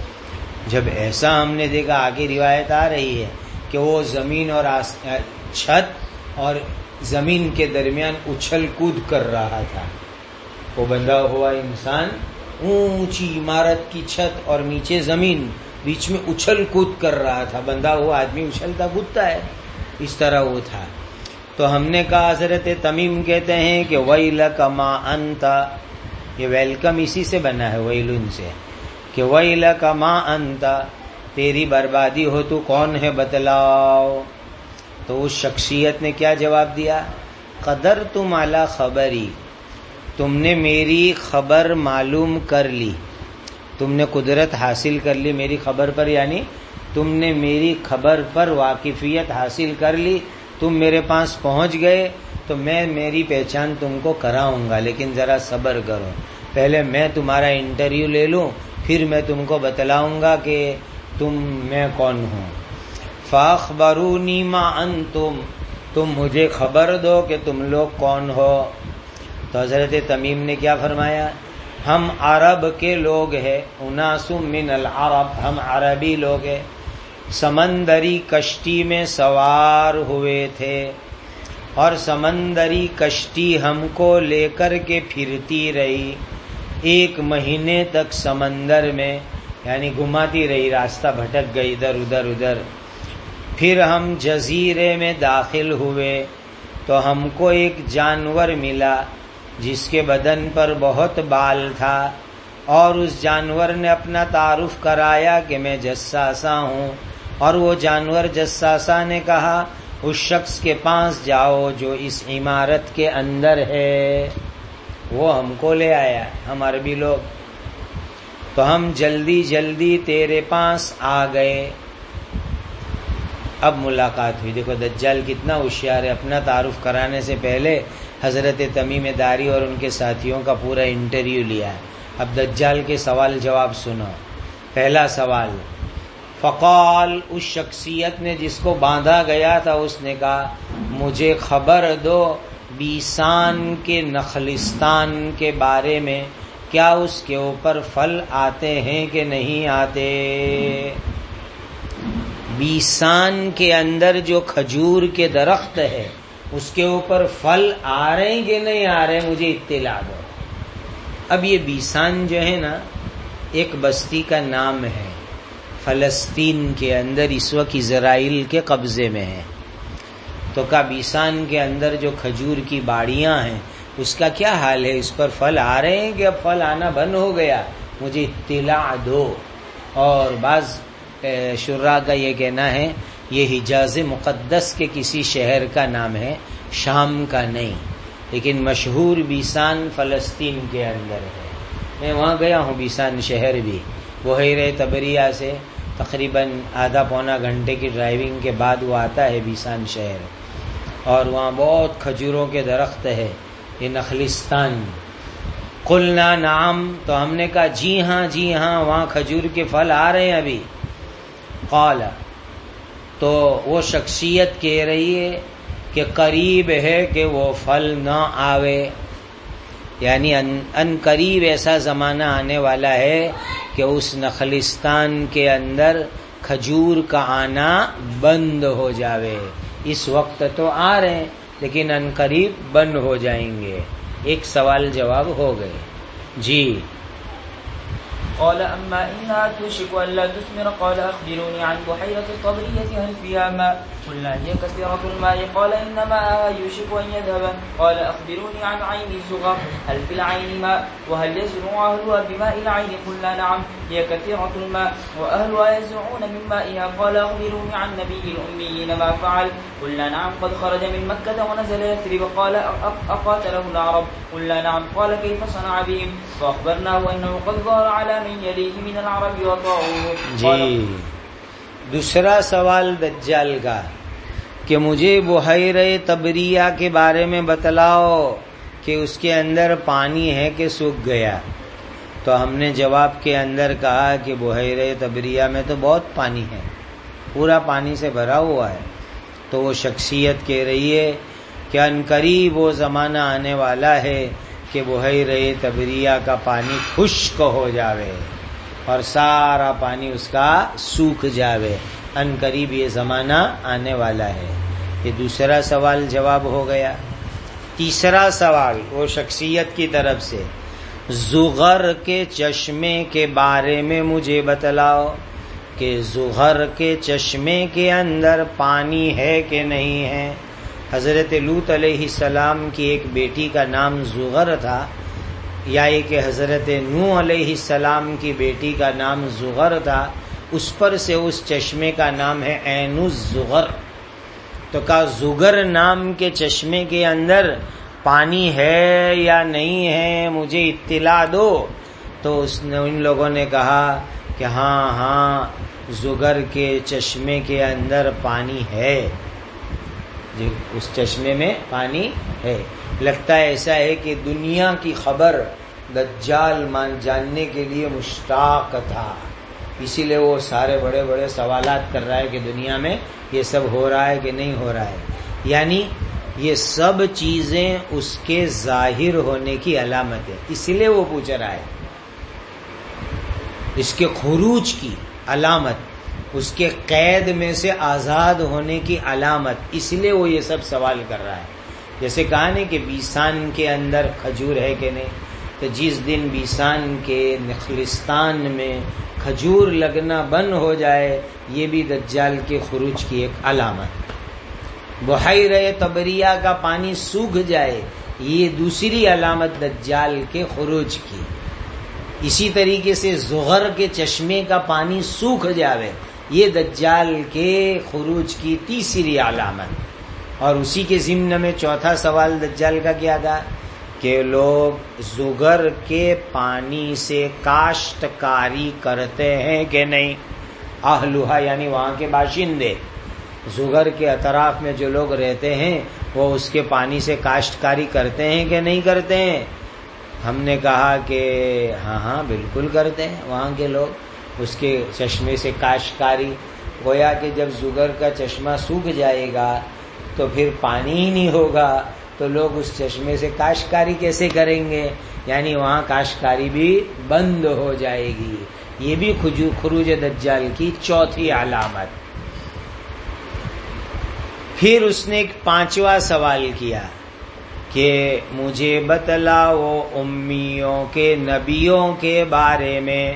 جب ایسا ہم نے دیکھا، آگے روایت آ رہی ہے کہ وہ زمین اور چھت اور زمین کے درمیان اچھل کود کر رہا تھا. وہ بندھا ہوا انسان اونچی عمارت کی چھت اور نیچے زمین، بیچ میں اچھل کود کر رہا تھا. بندھا ہوا آدمی اچھلتا کودتا ہے، اس طرح وہ تھا. تو ہم نے کہا، حضرت تمیم کہتے ہیں کہ ویلک ما انت، یہ ویلکم اسی سے بنا ہے، ویلن سے، کہ ویلک ما انت، تیری بربادی ہو، تو کون ہے بتلاؤ. تو اس شخصیت نے کیا جواب دیا؟ قدرتم علی خبری، تم نے میری خبر معلوم کر لی، تم نے قدرت حاصل کر لی میری خبر پر، یعنی تم نے میری خبر پر واقفیت حاصل کر لی، تم میرے پاس پہنچ گئے، تو میں میری پہچان تم کو کراؤں گا، لیکن ذرا صبر کرو، پہلے میں تمہارا انٹرویو لے لوں، پھر میں تم کو بتلاؤں گا کہ میں کون ہوں. فاخبرونی ما انتم، تم مجھے خبر دو کہ تم لوگ کون ہو. تو حضرت تمیم نے کیا فرمایا؟ ہم عرب کے لوگ ہیں، اناس من العرب، ہم عربی لوگ ہیں، سمندری کشتی میں سوار ہوئے تھے، اور سمندری کشتی ہم کو لے کر کے پھرتی رہی 1 مہینے تک سمندر میں، یعنی گھماتی رہی، راستہ بھٹک گئی ادھر ادھر ادھر. پھر ہم جزیرے میں داخل ہوئے تو ہم کو ایک جانور ملا جس کے بدن پر بہت بال تھا، اور اس جانور نے اپنا تعارف کرایا کہ میں جساسہ ہوں، اور وہ جانور جساسہ نے کہا اس شخص کے پاس جاؤ جو اس عمارت کے اندر ہے، وہ ہم کو لے آیا، ہم عربی لوگ، تو ہم جلدی جلدی تیرے پاس آ گئے۔ اب ملاقات ہوئی۔ دیکھو دجال کتنا ہوشیار ہے، اپنا تعارف کرانے سے پہلے حضرت تمیم داری اور ان کے ساتھیوں کا پورا انٹرویو لیا ہے۔ اب دجال کے سوال جواب سنو۔ پہلا سوال، فقال، اس شخصیت نے جس کو باندھا گیا تھا اس نے کہا مجھے خبر دو بیسان کے نخلستان کے بارے میں، کیا اس کے اوپر پھل آتے ہیں کہ نہیں آتے؟ بیسان کے اندر جو کھجور کے درخت ہے اس کے اوپر پھل آ رہے ہیں کہ نہیں آ رہے، مجھے اطلاع دو۔ اب یہ بیسان جو ہے نا ایک بستی کا نام ہے، فلسطین کے اندر اس وقت اسرائیل کے قبضے میں ہے۔ تو کا بیسان کے اندر جو کھجور کی باڑیاں ہیں اس کا کیا حال ہے، اس پر پھل آ رہے ہیں کہ اب پھل آنا بند ہو گیا، مجھے اطلاع دو۔ اور بعض شراح کا یہ کہنا ہے یہ حجاز مقدس کے کسی شہر کا نام ہے، شام کا نہیں، لیکن مشہور بیسان فلسطین کے اندر ہے۔ میں وہاں گیا ہوں، بیسان شہر بھی، بحیرہ طبریہ سے تقریباً آدھا پونا گھنٹے کی ڈرائیونگ کے بعد وہ آتا ہے بیسان شہر، اور وہاں بہت کھجوروں کے درخت ہے، یہ نخلستان۔ قلنا نعم، تو ہم نے کہا جی ہاں جی ہاں، وہاں کھجور کے پھل آ رہے ہیں ابھی۔ قال، تو وہ شخصیت کہہ رہی ہے کہ قریب ہے کہ وہ پھل نہ آوے، یعنی ان قریب ایسا زمانہ آنے والا ہے کہ اس نخلستان کے اندر کھجور کا آنا بند ہو جاوے۔ اس وقت تو آ رہے ہیں لیکن ان قریب بند ہو جائیں گے۔ ایک سوال جواب ہو گئے جی۔ قال أما إنها توشك ألا تثمر قال أخبروني عن بحيرة الطبرية هل فيها ماء قلنا هي كثيرة الماء قال إن ماءها يوشك أن يذهب قال أخبروني عن عين الزغر هل في العين ماء وهل يزرع أهلها بماء العين قلنا نعم هي كثيرة الماء وأهلها يزرعون من مائها قال أخبروني عن نبي الأميين ما فعل قلنا نعم قد خرج من مكة ونزل يثرب قال أقاتله العرب قلنا نعم قال كيف صنع بهم فأخبرناه أنه قد ظهر على من يليه من العرب وطاعوه جی۔ دوسرا سوال دجال کا کہ مجھے بحیرہ طبریہ کے بارے میں بتلاؤ کہ اس کے اندر پانی ہے کہ سوکھ گیا۔ تو ہم نے جواب کے اندر کہا کہ بحیرہ طبریہ میں تو بہت پانی ہے، پورا پانی سے بھرا ہوا ہے۔ تو وہ شخصیت کہہ رہی ہے کہ عنقریب وہ زمانہ آنے والا ہے کہ بحیرہ طبریہ کا پانی خشک ہو جاوے اور سارا پانی اس کا سوکھ جاوے۔ ان قریب یہ زمانہ آنے والا ہے۔ یہ دوسرا سوال جواب ہو گیا۔ تیسرا سوال وہ شخصیت کی طرف سے، زغر کے چشمے کے بارے میں مجھے بتلاؤ کہ زغر کے چشمے کے اندر پانی ہے کہ نہیں ہے۔ حضرت لوط علیہ السلام کی ایک بیٹی کا نام زغر تھا، یا یہ کہ حضرت نوح علیہ السلام کی بیٹی کا نام زغر تھا، اس پر سے اس چشمے کا نام ہے عین الزغر۔ تو کہا زغر نام کے چشمے کے اندر پانی ہے یا نہیں ہے، مجھے اطلاع دو۔ تو ان لوگوں نے کہا کہ ہاں ہاں زغر کے چشمے کے اندر پانی ہے، جی اس چشمے میں پانی ہے۔ لگتا ہے ایسا ہے کہ دنیا کی خبر دجال جاننے کے لیے مشتاق تھا، اسی لیے وہ سارے بڑے بڑے سوالات کر رہا ہے کہ دنیا میں یہ سب ہو رہا ہے کہ نہیں ہو رہا ہے، یعنی یہ سب چیزیں اس کے ظاہر ہونے کی علامت ہے، اسی لیے وہ پوچھ رہا ہے، اس کے خروج کی علامت، اس کے قید میں سے آزاد ہونے کی علامت، اس لیے وہ یہ سب سوال کر رہا ہے۔ جیسے کہا نہیں کہ بیسان کے اندر کھجور ہے کہ نہیں، تو جس دن بیسان کے نخلستان میں کھجور لگنا بند ہو جائے، یہ بھی دجال کے خروج کی ایک علامت۔ بحیرہ طبریہ کا پانی سوکھ جائے، یہ دوسری علامت دجال کے خروج کی۔ اسی طریقے سے زغر کے چشمے کا پانی سوکھ جاوے، یہ دجال کے خروج کی تیسری علامت۔ اور اسی کے ضمن میں چوتھا سوال دجال کا کیا تھا کہ لوگ زگر کے پانی سے کاشتکاری کرتے ہیں کہ نہیں. اہلھا یعنی وہاں کے باشندے، زگر کے اطراف میں جو لوگ رہتے ہیں وہ اس کے پانی سے کاشتکاری کرتے ہیں کہ نہیں کرتے ہیں. ہم نے کہا کہ ہاں بالکل کرتے ہیں وہاں کے لوگ اس کے چشمے سے کاشتکاری. گویا کہ جب زگر کا چشمہ سوکھ جائے گا تو پھر پانی ہی نہیں ہوگا تو لوگ اس چشمے سے کاشتکاری کیسے کریں گے، یعنی وہاں کاشتکاری بھی بند ہو جائے گی. یہ بھی خروج دجال کی چوتھی علامت. پھر اس نے ایک پانچواں سوال کیا کہ مجھے بتلاؤ امیوں کے نبیوں کے بارے میں،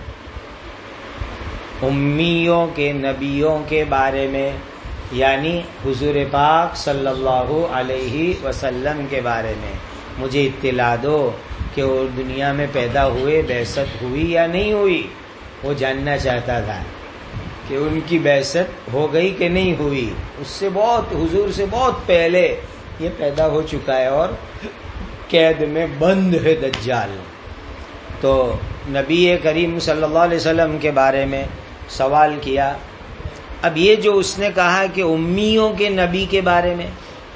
امیوں کے نبیوں کے بارے میں، یعنی حضور پاک صلی اللہ علیہ وسلم کے بارے میں مجھے اطلاع دو کہ وہ دنیا میں پیدا ہوئے، بعثت ہوئی یا نہیں ہوئی. وہ جاننا چاہتا تھا کہ ان کی بعثت ہو گئی کہ نہیں ہوئی. اس سے بہت، حضور سے بہت پہلے یہ پیدا ہو چکا ہے اور قید میں بند ہے دجال. تو نبی کریم صلی اللہ علیہ وسلم کے بارے میں سوال کیا. اب یہ جو اس نے کہا کہ امیوں کے نبی کے بارے میں،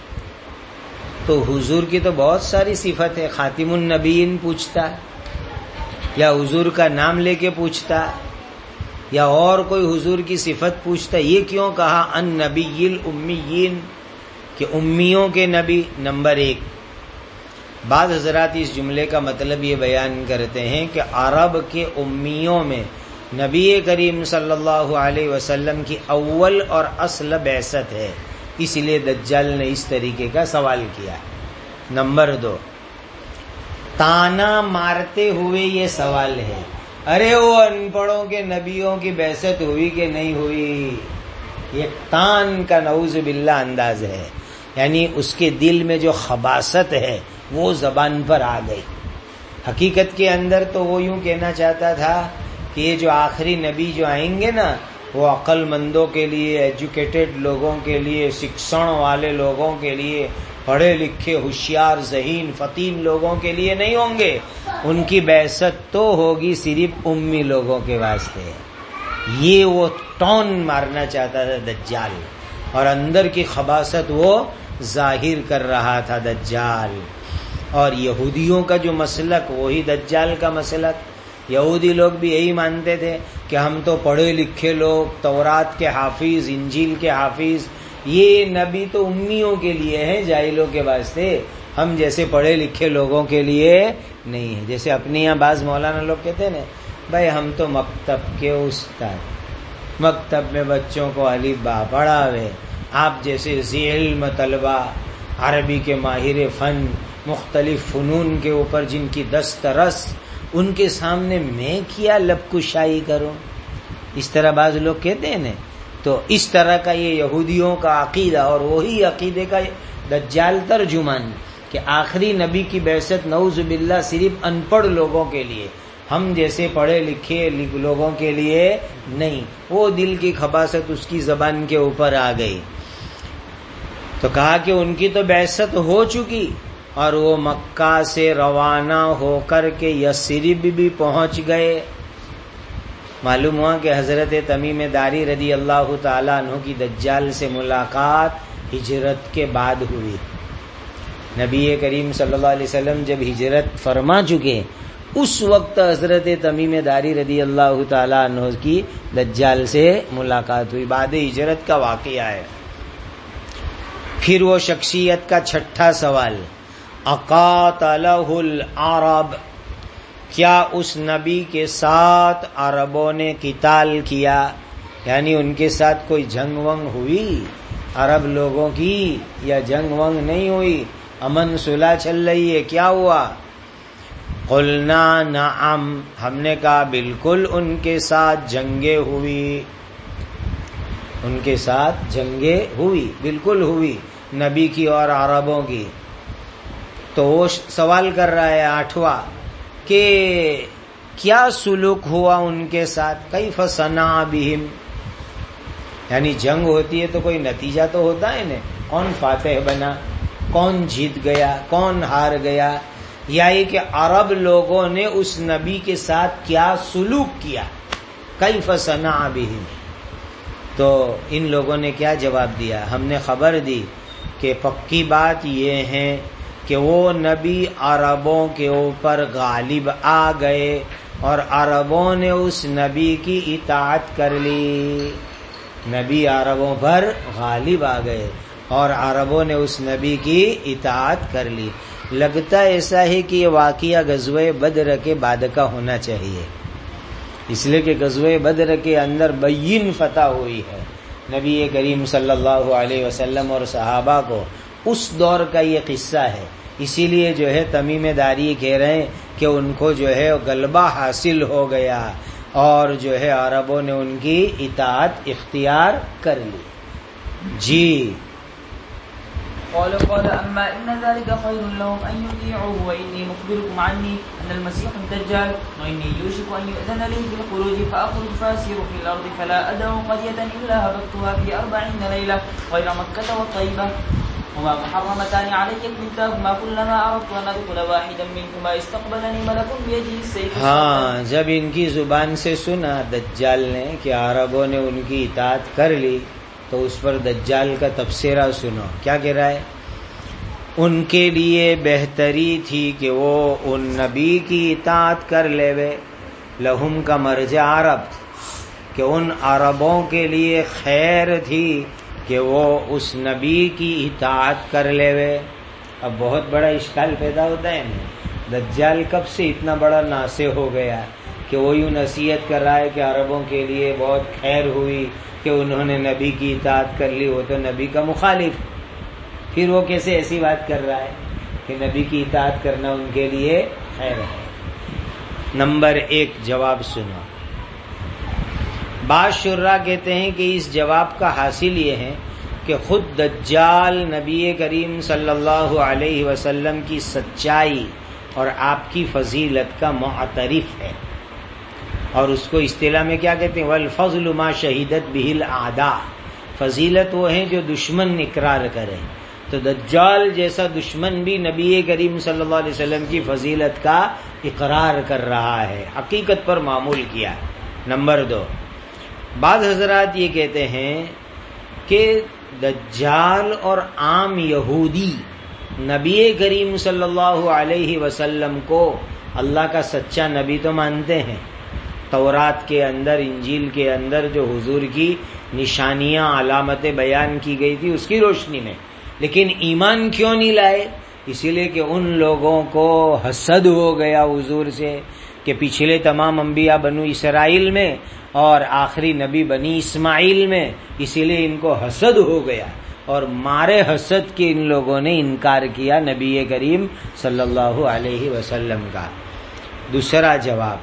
تو حضور کی تو بہت ساری صفت ہے. خاتم النبیین پوچھتا یا حضور کا نام لے کے پوچھتا یا اور کوئی حضور کی صفت پوچھتا. یہ کیوں کہا ان نبی الامیین کہ امیوں کے نبی؟ نمبر ایک، بعض حضرات اس جملے کا مطلب یہ بیان کرتے ہیں کہ عرب کے امیوں میں نبی کریم صلی اللہ علیہ وسلم کی اول اور اصل بعثت ہے، اس لیے دجال نے اس طریقے کا سوال کیا. نمبر دو، تانا مارتے ہوئے یہ سوال ہے، ارے وہ ان پڑھوں کے نبیوں کی بعثت ہوئی کہ نہیں ہوئی. یہ تان کا نعوذ باللہ انداز ہے، یعنی اس کے دل میں جو خباثت ہے وہ زبان پر آ گئی. حقیقت کے اندر تو وہ یوں کہنا چاہتا تھا کہ یہ جو آخری نبی جو آئیں گے نا وہ عقل مندوں کے لیے، ایجوکیٹڈ لوگوں کے لیے، شکشن والے لوگوں کے لیے، پڑھے لکھے ہوشیار ذہین فطین لوگوں کے لیے نہیں ہوں گے. ان کی بعثت تو ہوگی صرف امی لوگوں کے واسطے. یہ وہ ٹون مارنا چاہتا تھا دجال، اور اندر کی خباثت وہ ظاہر کر رہا تھا دجال. اور یہودیوں کا جو مسلک وہی دجال کا مسلک. یہودی لوگ بھی یہی مانتے تھے کہ ہم تو پڑھے لکھے لوگ، تورات کے حافظ، انجیل کے حافظ، یہ نبی تو امیوں کے لیے ہیں، جاہلوں کے واسطے، ہم جیسے پڑھے لکھے لوگوں کے لیے نہیں ہے. جیسے اپنے یہاں بعض مولانا لوگ کہتے ہیں نا، بھائی ہم تو مکتب کے استاد، مکتب میں بچوں کو الف با پڑھاوے، آپ جیسے ذی علم طلبہ، عربی کے ماہر فن، مختلف فنون کے اوپر جن کی دسترس، ان کے سامنے میں کیا لب کشائی کروں. اس طرح بعض لوگ کہتے ہیں نا. تو اس طرح کا یہ یہودیوں کا عقیدہ، اور وہی عقیدے کا دجال ترجمان کہ آخری نبی کی بعثت نعوذ باللہ صرف ان پڑھ لوگوں کے لیے، ہم جیسے پڑھے لکھے لوگوں کے لیے نہیں. وہ دل کی خباثت اس کی زبان کے اوپر آ گئی. تو کہا کہ ان کی تو بعثت ہو چکی اور وہ مکہ سے روانہ ہو کر کے یثرب بھی پہنچ گئے. معلوم ہوا کہ حضرت تمیم داری رضی اللہ تعالیٰ عنہ کی دجال سے ملاقات ہجرت کے بعد ہوئی. نبی کریم صلی اللہ علیہ وسلم جب ہجرت فرما چکے اس وقت حضرت تمیم داری رضی اللہ تعالیٰ عنہ کی دجال سے ملاقات ہوئی. بعد ہجرت کا واقعہ ہے. پھر وہ شخصیت کا چھٹا سوال، اقاتلہ العرب، کیا اس نبی کے ساتھ عربوں نے قتال کیا، یعنی ان کے ساتھ کوئی جنگ ونگ ہوئی عرب لوگوں کی، یا جنگ ونگ نہیں ہوئی، امن صلح چل رہی ہے، کیا ہوا؟ قلنا نعم، ہم نے کہا بالکل ان کے ساتھ جنگیں ہوئی، ان کے ساتھ جنگیں ہوئی، بالکل ہوئی، نبی کی اور عربوں کی. تو وہ سوال کر رہا ہے آٹھواں کہ کیا سلوک ہوا ان کے ساتھ، کیف صنع بہم، یعنی جنگ ہوتی ہے تو کوئی نتیجہ تو ہوتا ہے نا، کون فاتح بنا، کون جیت گیا، کون ہار گیا، یا یہ کہ عرب لوگوں نے اس نبی کے ساتھ کیا سلوک کیا، کیف صنع بہم. تو ان لوگوں نے کیا جواب دیا؟ ہم نے خبر دی کہ پکی بات یہ ہے کہ وہ نبی عربوں کے اوپر غالب آ گئے اور عربوں نے اس نبی کی اطاعت کر لی. نبی عربوں پر غالب آ گئے اور عربوں نے اس نبی کی اطاعت کر لی. لگتا ایسا ہے کہ یہ واقعہ غزوہ بدر کے بعد کا ہونا چاہیے، اس لیے کہ غزوہ بدر کے اندر بین فتح ہوئی ہے. نبی کریم صلی اللہ علیہ وسلم اور صحابہ کو اس دور کا یہ قصہ ہے، اسی لیے جو ہے تمیم داری کہہ رہے ہیں کہ ان کو جو ہے غلبہ حاصل ہو گیا اور جو ہے عربوں نے ان کی اطاعت اختیار کر لی. جی قال أما إن ذلك خير لهم أن يطيعوه وإني مخبركم عني أن المسيح الدجال وإني يوشك أن يؤذن لي بالخروج فأخرج فأسير في الأرض فلا أدع قرية إلا هبطتها في 40 ليلة غير مكة والطيبة وما محرمتان علي كلتاهما كلما أردت أن أدخل واحدا منهما استقبلني ملك بيده السيف. ہاں، جب ان کی زبان سے سنا دجال نے کہ عربوں نے ان کی اطاعت کر لی تو اس پر دجال کا تبصرہ سنو. کیا کہہ رہا ہے؟ ان کے لیے بہتری تھی کہ وہ ان نبی کی اطاعت کر لے وے. لہم کا مرجع عرب، کہ ان عربوں کے لیے خیر تھی کہ وہ اس نبی کی اطاعت کر لے وے. اب بہت بڑا اشکال پیدا ہوتا ہے نا، دجال کب سے اتنا بڑا ناصح ہو گیا کہ وہ یوں نصیحت کر رہا ہے کہ عربوں کے لیے بہت خیر ہوئی کہ انہوں نے نبی کی اطاعت کر لی. وہ تو نبی کا مخالف، پھر وہ کیسے ایسی بات کر رہا ہے کہ نبی کی اطاعت کرنا ان کے لیے خیر ہے. نمبر 1 جواب سنو. بعض شرح کہتے ہیں کہ اس جواب کا حاصل یہ ہے کہ خود دجال نبی کریم صلی اللہ علیہ وسلم کی سچائی اور آپ کی فضیلت کا معترف ہے، اور اس کو اصطلاح میں کیا کہتے ہیں؟ والفضل ما شہیدت بہ الاعداء. فضیلت وہ ہیں جو دشمن اقرار کریں. تو دجال جیسا دشمن بھی نبی کریم صلی اللہ علیہ وسلم کی فضیلت کا اقرار کر رہا ہے، حقیقت پر معمول کیا. نمبر 2، بعض حضرات یہ کہتے ہیں کہ دجال اور عام یہودی نبی کریم صلی اللہ علیہ وسلم کو اللہ کا سچا نبی تو مانتے ہیں. تورات کے اندر، انجیل کے اندر جو حضور کی نشانیاں علامتیں بیان کی گئی تھی اس کی روشنی میں، لیکن ایمان کیوں نہیں لائے؟ اسی لیے کہ ان لوگوں کو حسد ہو گیا حضور سے کہ پچھلے تمام انبیاء بنو اسرائیل میں اور آخری نبی بنی اسماعیل میں، اسی لیے ان کو حسد ہو گیا اور مارے حسد کے ان لوگوں نے انکار کیا نبی کریم صلی اللہ علیہ وسلم کا. دوسرا جواب،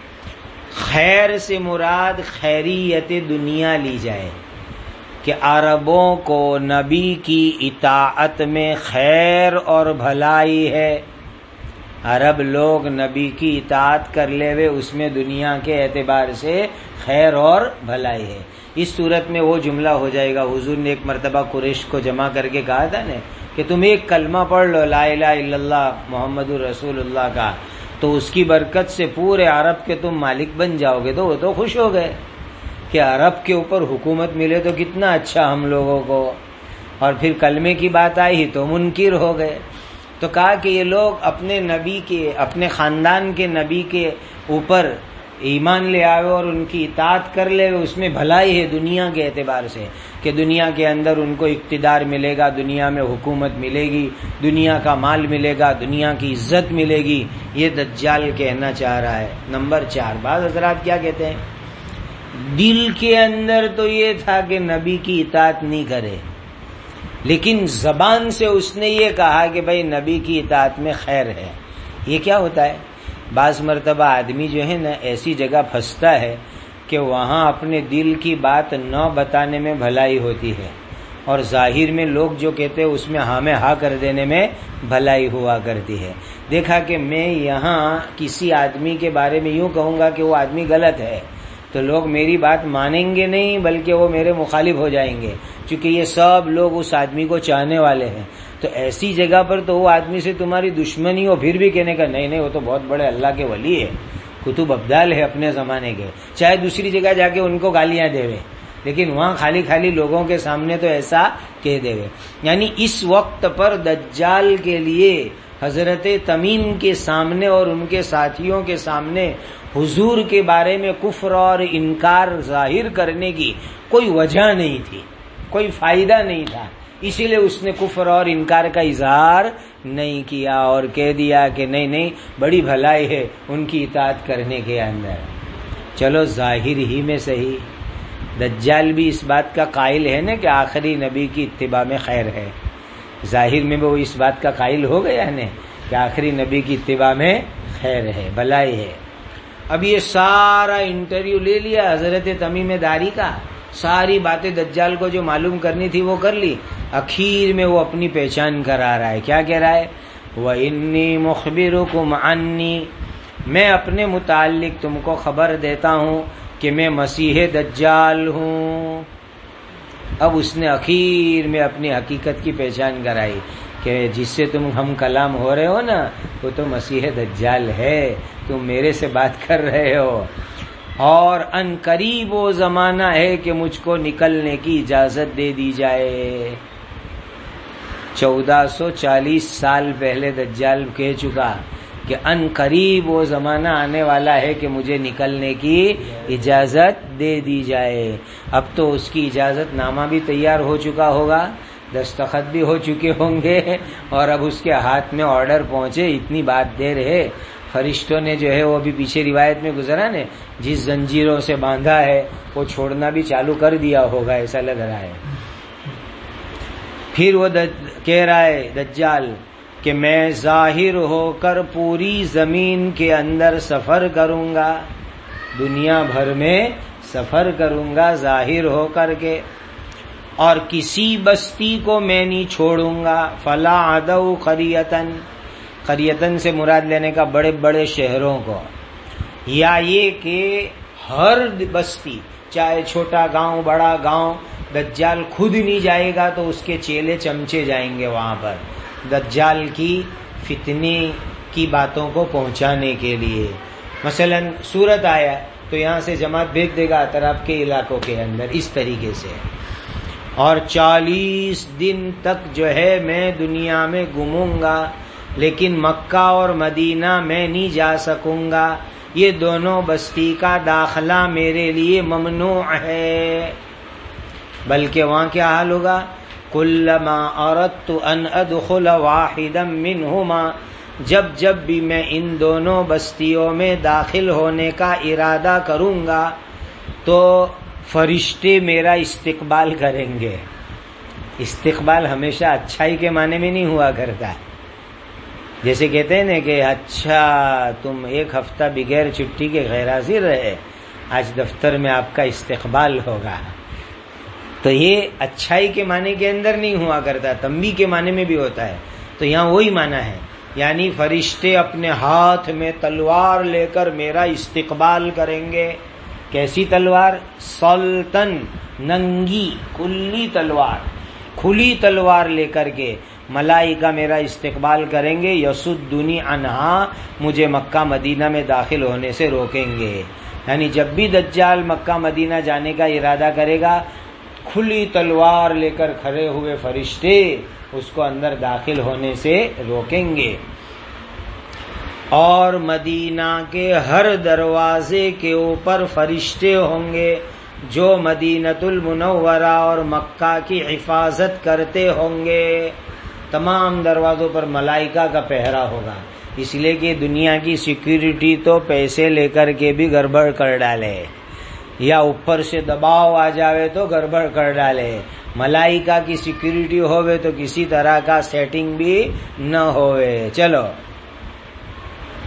خیر سے مراد خیریت دنیا لی جائے کہ عربوں کو نبی کی اطاعت میں خیر اور بھلائی ہے. عرب لوگ نبی کی اطاعت کر لے وے، اس میں دنیا کے اعتبار سے خیر اور بھلائی ہے. اس صورت میں وہ جملہ ہو جائے گا، حضور نے ایک مرتبہ قریش کو جمع کر کے کہا تھا نا کہ تم ایک کلمہ پڑھ لو لا الہ الا اللہ محمد الرسول اللہ کا، تو اس کی برکت سے پورے عرب کے تم مالک بن جاؤ گے. تو وہ تو خوش ہو گئے کہ عرب کے اوپر حکومت ملے تو کتنا اچھا ہم لوگوں کو، اور پھر کلمے کی بات آئی تو منکر ہو گئے. تو کہا کہ یہ لوگ اپنے نبی کے، اپنے خاندان کے نبی کے اوپر ایمان لے آئے اور ان کی اطاعت کر لے، اس میں بھلائی ہے دنیا کے اعتبار سے کہ دنیا کے اندر ان کو اقتدار ملے گا، دنیا میں حکومت ملے گی، دنیا کا مال ملے گا، دنیا کی عزت ملے گی. یہ دجال کہنا چاہ رہا ہے. نمبر 4، بعض حضرات کیا کہتے ہیں؟ دل کے اندر تو یہ تھا کہ نبی کی اطاعت نہیں کرے، لیکن زبان سے اس نے یہ کہا کہ بھائی نبی کی اطاعت میں خیر ہے. یہ کیا ہوتا ہے؟ بعض مرتبہ آدمی جو ہے نا ایسی جگہ پھنستا ہے کہ وہاں اپنے دل کی بات نہ بتانے میں بھلائی ہوتی ہے، اور ظاہر میں لوگ جو کہتے ہیں اس میں ہاں میں ہاں کر دینے میں بھلائی ہوا کرتی ہے. دیکھا کہ میں یہاں کسی آدمی کے بارے میں یوں کہوں گا کہ وہ آدمی غلط ہے، تو لوگ میری بات مانیں گے نہیں بلکہ وہ میرے مخالف ہو جائیں گے، چونکہ یہ سب لوگ اس آدمی کو چاہنے والے ہیں۔ تو ایسی جگہ پر تو وہ آدمی سے تمہاری دشمنی ہو پھر بھی کہنے کا نہیں وہ تو بہت بڑے اللہ کے ولی ہے، کتب ابدال ہے اپنے زمانے کے، چاہے دوسری جگہ جا کے ان کو گالیاں دے لیکن وہاں خالی لوگوں کے سامنے تو ایسا کہہ دے۔ یعنی اس وقت پر دجال کے لیے حضرت تمیم کے سامنے اور ان کے ساتھیوں کے سامنے حضور کے بارے میں کفر اور انکار ظاہر کرنے کی کوئی وجہ نہیں تھی، کوئی فائدہ نہیں تھا، اسی لیے اس نے کفر اور انکار کا اظہار نہیں کیا اور کہہ دیا کہ نہیں بڑی بھلائی ہے ان کی اطاعت کرنے کے اندر۔ چلو ظاہر ہی میں صحیح، دجال بھی اس بات کا قائل ہے نا کہ آخری نبی کی اتباع میں خیر ہے، ظاہر میں وہ اس بات کا قائل ہو گیا نا کہ آخری نبی کی اتباع میں خیر ہے، بھلائی ہے۔ اب یہ سارا انٹرویو لے لیا حضرت تمیم داری کا، ساری باتیں دجال کو جو معلوم کرنی تھی وہ کر لی، اخیر میں وہ اپنی پہچان کرا رہا ہے۔ کیا کہہ رہا ہے؟ وَإِنِّي مُخْبِرُكُمْ عَنِّي، میں اپنے متعلق تم کو خبر دیتا ہوں کہ میں مسیح دجال ہوں۔ اب اس نے اخیر میں اپنی حقیقت کی پہچان کرائی کہ جس سے تم ہم کلام ہو رہے ہو نا وہ تو مسیح دجال ہے، تم میرے سے بات کر رہے ہو، اور ان قریب وہ زمانہ ہے کہ مجھ کو نکلنے کی اجازت دے دی جائے۔ 1440 سال پہلے دجال کہہ چکا کہ ان قریب وہ زمانہ آنے والا ہے کہ مجھے نکلنے کی اجازت دے دی جائے۔ اب تو اس کی اجازت نامہ بھی تیار ہو چکا ہوگا، دستخط بھی ہو چکے ہوں گے، اور اب اس کے ہاتھ میں آرڈر پہنچے، اتنی بات دیر ہے۔ فرشتوں نے جو ہے وہ بھی پیچھے روایت میں گزرا نے، جس زنجیروں سے باندھا ہے وہ چھوڑنا بھی چالو کر دیا ہوگا، ایسا لگ رہا ہے۔ پھر وہ کہہ رہا ہے دجال کہ میں ظاہر ہو کر پوری زمین کے اندر سفر کروں گا، دنیا بھر میں سفر کروں گا ظاہر ہو کر کے، اور کسی بستی کو میں نہیں چھوڑوں گا۔ فلا عدو قریتن، قریتن سے مراد لینے کا بڑے بڑے شہروں کو، یا یہ کہ ہر بستی چاہے چھوٹا گاؤں بڑا گاؤں، دجال خود نہیں جائے گا تو اس کے چیلے چمچے جائیں گے وہاں پر دجال کی فتنے کی باتوں کو پہنچانے کے لیے۔ مثلا صورت آیا تو یہاں سے جماعت بھیج دے گا اطراف کے علاقوں کے اندر اس طریقے سے، اور 40 دن تک جو ہے میں دنیا میں گھوموں گا، لیکن مکہ اور مدینہ میں نہیں جا سکوں گا، یہ دونوں بستی کا داخلہ میرے لیے ممنوع ہے۔ بلکہ وہاں کیا حال ہوگا؟ کلما اردت ان ادخل واحدا منہما، جب بھی میں ان دونوں بستیوں میں داخل ہونے کا ارادہ کروں گا تو فرشتے میرا استقبال کریں گے۔ استقبال ہمیشہ اچھائی کے معنی میں نہیں ہوا کرتا، جیسے کہتے ہیں نا کہ اچھا تم ایک ہفتہ بغیر چھٹی کے غیر حاضر رہے، آج دفتر میں آپ کا استقبال ہوگا، تو یہ اچھائی کے معنی کے اندر نہیں ہوا کرتا، تنبیہ کے معنی میں بھی ہوتا ہے۔ تو یہاں وہی معنی ہے، یعنی فرشتے اپنے ہاتھ میں تلوار لے کر میرا استقبال کریں گے۔ کیسی تلوار؟ سلطن، ننگی کھلی تلوار، کھلی تلوار لے کر کے ملائکہ میرا استقبال کریں گے۔ یصدنی عنہا، مجھے مکہ مدینہ میں داخل ہونے سے روکیں گے۔ یعنی جب بھی دجال مکہ مدینہ جانے کا ارادہ کرے گا، کھلی تلوار لے کر کھڑے ہوئے فرشتے اس کو اندر داخل ہونے سے روکیں گے، اور مدینہ کے ہر دروازے کے اوپر فرشتے ہوں گے جو مدینۃ المنورہ اور مکہ کی حفاظت کرتے ہوں گے۔ تمام دروازوں پر ملائکہ کا پہرا ہوگا، اس لیے کہ دنیا کی سیکیورٹی تو پیسے لے کر کے بھی گڑبڑ کر ڈالے، یا اوپر سے دباؤ آ جاوے تو گڑبڑ کر ڈالے، ملائکہ کی سیکیورٹی ہوئے تو کسی طرح کا سیٹنگ بھی نہ ہوئے۔ چلو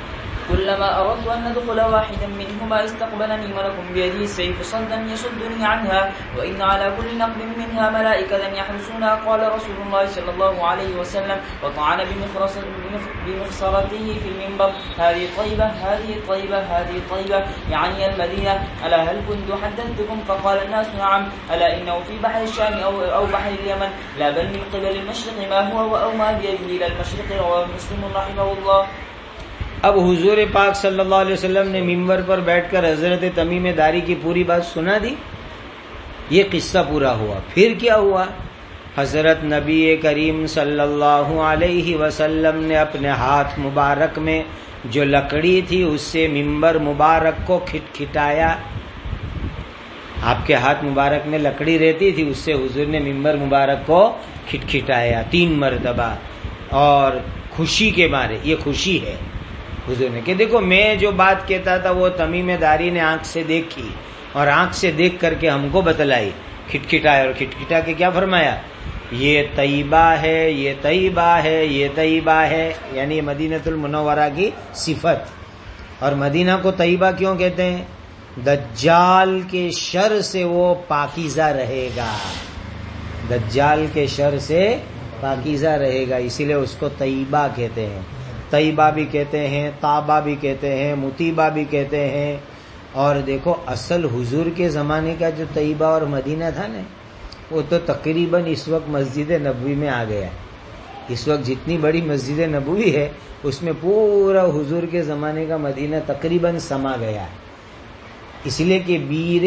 كلما أردت أن ندخل واحدا منهما استقبلني ملك بيده السيف صدا يصدني عنها وإن على كل نقب منها ملائكة يحرسونها. قال رسول الله صلى الله عليه وسلم وطعن بمخصرته في المنبر: هذه طيبة هذه طيبة هذه طيبة، يعني المدينة. ألا هل كنت حدثتكم؟ فقال الناس: نعم. ألا إنه في بحر الشام أو بحر اليمن، لا بل من قبل المشرق ما هو وأومى بيده إلى المشرق. رواه مسلم رحمه الله. اب حضور پاک صلی اللہ علیہ وسلم نے منبر پر بیٹھ کر حضرت تمیم داری کی پوری بات سنا دی. یہ قصہ پورا ہوا. پھر کیا ہوا؟ حضرت نبی کریم صلی اللہ علیہ وسلم نے اپنے ہاتھ مبارک میں جو لکڑی تھی اس سے منبر مبارک کو کھٹکھٹایا. آپ کے ہاتھ مبارک میں لکڑی رہتی تھی، اس سے حضور نے منبر مبارک کو کھٹکھٹایا 3 مرتبہ، اور خوشی کے مارے. یہ خوشی ہے حضور نے کہ دیکھو میں جو بات کہتا تھا وہ تمیم داری نے آنکھ سے دیکھی اور آنکھ سے دیکھ کر کے ہم کو بتلائی. کھٹکھٹایا اور کھٹکھٹا کے کیا فرمایا؟ یہ طیبہ ہے، یہ طیبہ ہے، یہ طیبہ ہے، یعنی مدینۃ المنورہ کی صفت. اور مدینہ کو طیبہ کیوں کہتے ہیں؟ دجال کے شر سے وہ پاکیزہ رہے گا. دجال کے شر سے پاکیزہ رہے گا، اسی لیے اس کو طیبہ کہتے ہیں. طیبہ بھی کہتے ہیں، طابہ بھی کہتے ہیں، مطیبہ بھی کہتے ہیں. اور دیکھو اصل حضور کے زمانے کا جو طیبہ اور مدینہ تھا نا، وہ تو تقریباً اس وقت مسجد نبوی میں آ گیا ہے. اس وقت جتنی بڑی مسجد نبوی ہے اس میں پورا حضور کے زمانے کا مدینہ تقریباً سما گیا ہے. اس لیے کہ بیر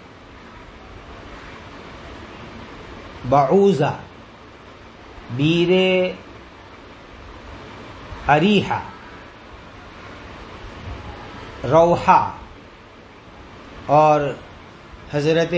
بعوزہ، بیر اریحہ، روحہ اور حضرت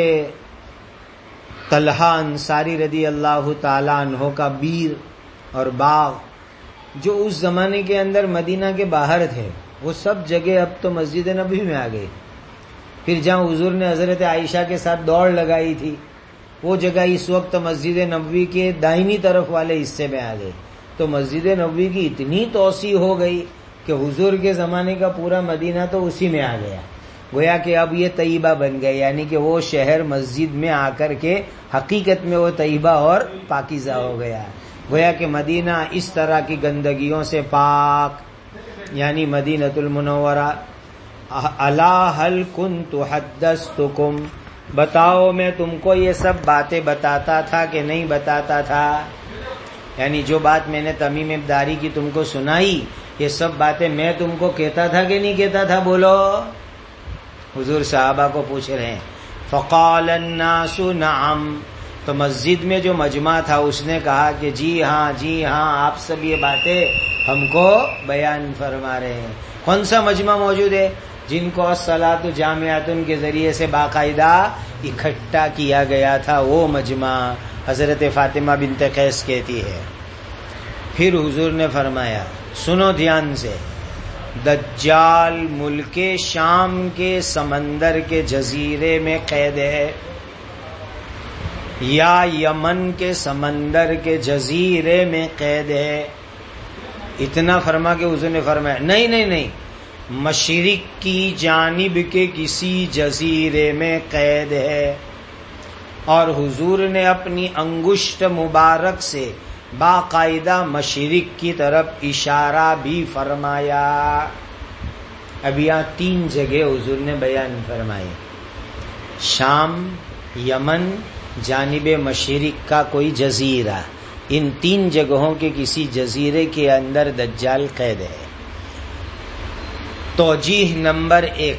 طلحہ انصاری رضی اللہ تعالی عنہ کا بیر اور باغ جو اس زمانے کے اندر مدینہ کے باہر تھے، وہ سب جگہ اب تو مسجد نبوی میں آ گئی. پھر جہاں حضور نے حضرت عائشہ کے ساتھ دوڑ لگائی تھی وہ جگہ اس وقت مسجد نبوی کے دائنی طرف والے حصے میں آ گئی. تو مسجد نبوی کی اتنی توسیع ہو گئی کہ حضور کے زمانے کا پورا مدینہ تو اسی میں آ گیا. گویا کہ اب یہ طیبہ بن گئے، یعنی کہ وہ شہر مسجد میں آ کر کے حقیقت میں وہ طیبہ اور پاکیزہ ہو گیا. گویا کہ مدینہ اس طرح کی گندگیوں سے پاک، یعنی مدینۃ المنورہ. الا هل كنت حدثتكم، بتاؤ میں تم کو یہ سب باتیں بتاتا تھا کہ نہیں بتاتا تھا؟ یعنی جو بات میں نے تمیم داری کی تم کو سنائی، یہ سب باتیں میں تم کو کہتا تھا کہ نہیں کہتا تھا؟ بولو. حضور صحابہ کو پوچھ رہے ہیں. فقال الناس نعم، تو مسجد میں جو مجمع تھا اس نے کہا کہ جی ہاں جی ہاں، آپ سب یہ باتیں ہم کو بیان فرما رہے ہیں. کون سا مجمع موجود ہے؟ جن کو الصلاۃ جامعۃ کے ذریعے سے باقاعدہ اکٹھا کیا گیا تھا، وہ مجمع حضرت فاطمہ بنت قیس کہتی ہے. پھر حضور نے فرمایا، سنو دھیان سے، دجال ملک شام کے سمندر کے جزیرے میں قید ہے یا یمن کے سمندر کے جزیرے میں قید ہے. اتنا فرما کے حضور نے فرمایا نہیں نہیں نہیں، مشرق کی جانب کے کسی جزیرے میں قید ہے. اور حضور نے اپنی انگشت مبارک سے باقاعدہ مشرق کی طرف اشارہ بھی فرمایا. اب یہاں 3 جگہ حضور نے بیان فرمائے، شام، یمن، جانب مشرق کا کوئی جزیرہ. ان 3 جگہوں کے کسی جزیرے کے اندر دجال قید ہے. توجیہ نمبر 1،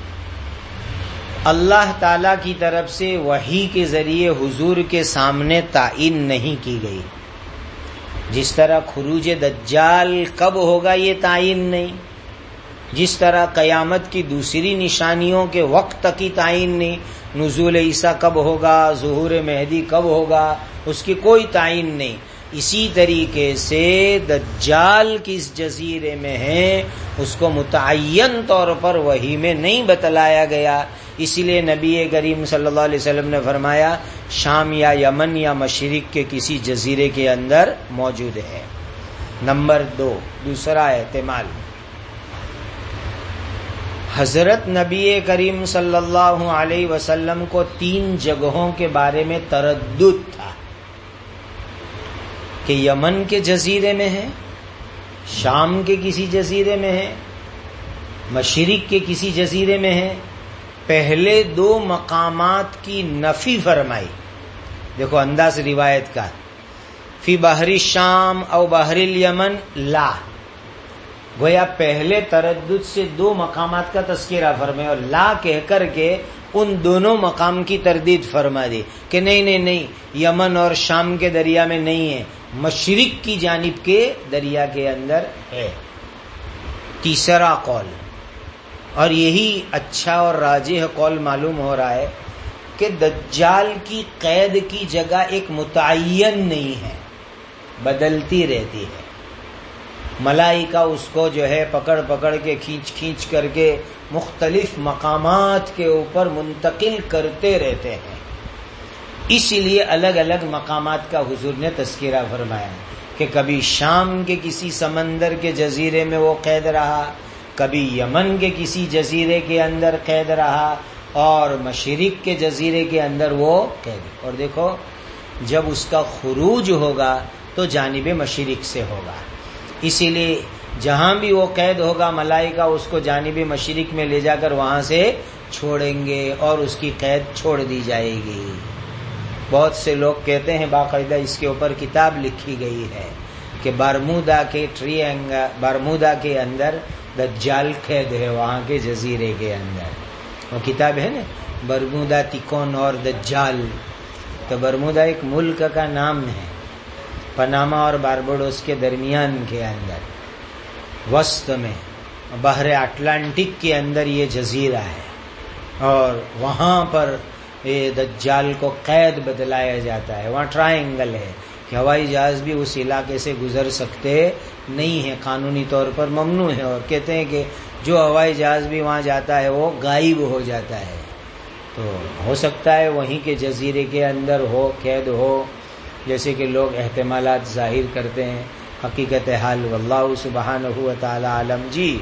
اللہ تعالی کی طرف سے وحی کے ذریعے حضور کے سامنے تعین نہیں کی گئی. جس طرح خروج دجال کب ہوگا یہ تعین نہیں، جس طرح قیامت کی دوسری نشانیوں کے وقت کی تعین نہیں، نزول عیسیٰ کب ہوگا، ظہور مہدی کب ہوگا، اس کی کوئی تعین نہیں. اسی طریقے سے دجال کس جزیرے میں ہے اس کو متعین طور پر وحی میں نہیں بتلایا گیا. اسی لیے نبی کریم صلی اللہ علیہ وسلم نے فرمایا شام یا یمن یا مشرق کے کسی جزیرے کے اندر موجود ہے. نمبر 2، دوسرا احتمال، حضرت نبی کریم صلی اللہ علیہ وسلم کو 3 جگہوں کے بارے میں تردد تھا کہ یمن کے جزیرے میں ہے، شام کے کسی جزیرے میں ہے، مشرق کے کسی جزیرے میں ہے. پہلے 2 مقامات کی نفی فرمائی. دیکھو انداز روایت کا، فی بحر الشام او بحر الیمن لا، گویا پہلے تردد سے 2 مقامات کا تذکرہ فرمائے اور لا کہہ کر کے ان دونوں مقام کی تردید فرما دی کہ نہیں یمن اور شام کے دریا میں نہیں ہے، مشرق کی جانب کے دریا کے اندر ہے. تیسرا قول، اور یہی اچھا اور راجح قول معلوم ہو رہا ہے کہ دجال کی قید کی جگہ ایک متعین نہیں ہے، بدلتی رہتی ہے. ملائکہ اس کو جو ہے پکڑ کے کھینچ کر کے مختلف مقامات کے اوپر منتقل کرتے رہتے ہیں. اس لیے الگ الگ مقامات کا حضور نے تذکرہ فرمایا کہ کبھی شام کے کسی سمندر کے جزیرے میں وہ قید رہا، کبھی یمن کے کسی جزیرے کے اندر قید رہا، اور مشرق کے جزیرے کے اندر وہ قید. اور دیکھو جب اس کا خروج ہوگا تو جانب مشرق سے ہوگا، اسی لیے جہاں بھی وہ قید ہوگا ملائکہ اس کو جانب مشرق میں لے جا کر وہاں سے چھوڑیں گے اور اس کی قید چھوڑ دی جائے گی. بہت سے لوگ کہتے ہیں، باقاعدہ اس کے اوپر کتاب لکھی گئی ہے کہ برمودا کے اندر دجال قید ہے، وہاں کے جزیرے کے اندر. وہ کتاب ہے نا برمودا تیکون اور دجال. تو برمودا ایک ملک کا نام ہے، پاناما اور بارباڈوس کے درمیان کے اندر وسط میں بحر اٹلانٹک کے اندر یہ جزیرہ ہے، اور وہاں پر دجال کو قید بدلایا جاتا ہے. وہاں ٹرائنگل ہے کہ ہوائی جہاز بھی اس علاقے سے گزر سکتے نہیں ہیں، قانونی طور پر ممنوع ہے، اور کہتے ہیں کہ جو ہوائی جہاز بھی وہاں جاتا ہے وہ غائب ہو جاتا ہے. تو ہو سکتا ہے وہیں کے جزیرے کے اندر ہو، قید ہو، جیسے کہ لوگ احتمالات ظاہر کرتے ہیں. حقیقت حال واللہ سبحانہ وتعالی عالم. جی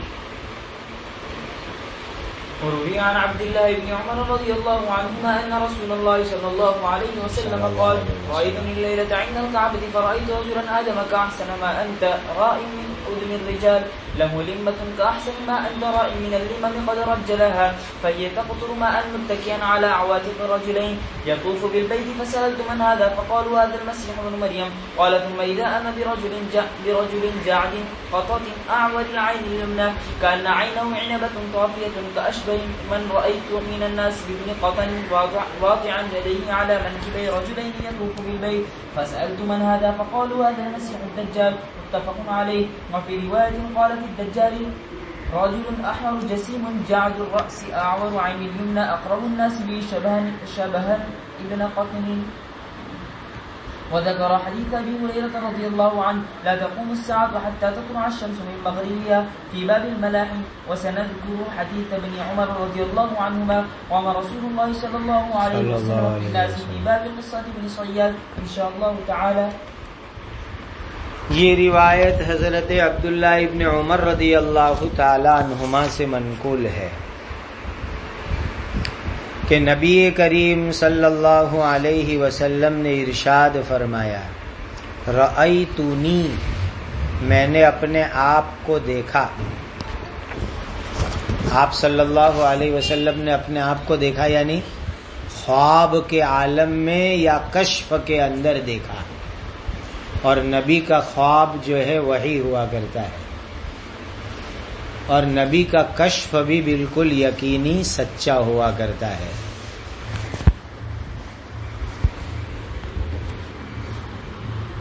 وروي عن عبد الله بن عمر رضي الله عنهما أن رسول الله صلى الله عليه وسلم قال: رأيتني الليلة عند الكعبة فرأيت رجلا آدم كأحسن ما أنت رائم من أدم الرجال، له لمة كأحسن ما أنت رائم من اللمم قد رجلها، فهي تقطر ماء متكئا على عواتق الرجلين يطوف بالبيت. فسألت من هذا؟ فقالوا هذا المسيح ابن مريم. قال: ثم إذا أنا برجل جعد قطة أعور العين اليمنى كأن عينه عنبة طافية كأشبه من رأيت من الناس بابن قطن واضعا يديه على منكبي رجلين يطوف بالبيت. فسألت من هذا؟ فقالوا هذا المسيح الدجال. متفق عليه. وفي رواية قالت الدجال رجل أحمر جسيم جعد الرأس أعور عين اليمنى أقرب الناس به شبها ابن قطن. وذكر حديث أبي هريرة رضي الله عنه: لا تقوم الساعة حتى تطلع الشمس من مغربها في باب الملاحم. وسنذكر حديث ابن عمر رضي الله عنهما: قام رسول الله صلى الله عليه وسلم في الناس في باب قصة بن صياد إن شاء الله تعالى. یہ روایت حضرت عبداللہ ابن عمر رضی اللہ تعالی عنہما سے منقول ہے کہ نبی کریم صلی اللہ علیہ وسلم نے ارشاد فرمایا: رأیتنی، میں نے اپنے آپ کو دیکھا. آپ صلی اللہ علیہ وسلم نے اپنے آپ کو دیکھا، یعنی خواب کے عالم میں یا کشف کے اندر دیکھا. اور نبی کا خواب جو ہے وہی ہوا کرتا ہے، اور نبی کا کشف بھی بالکل یقینی سچا ہوا کرتا ہے.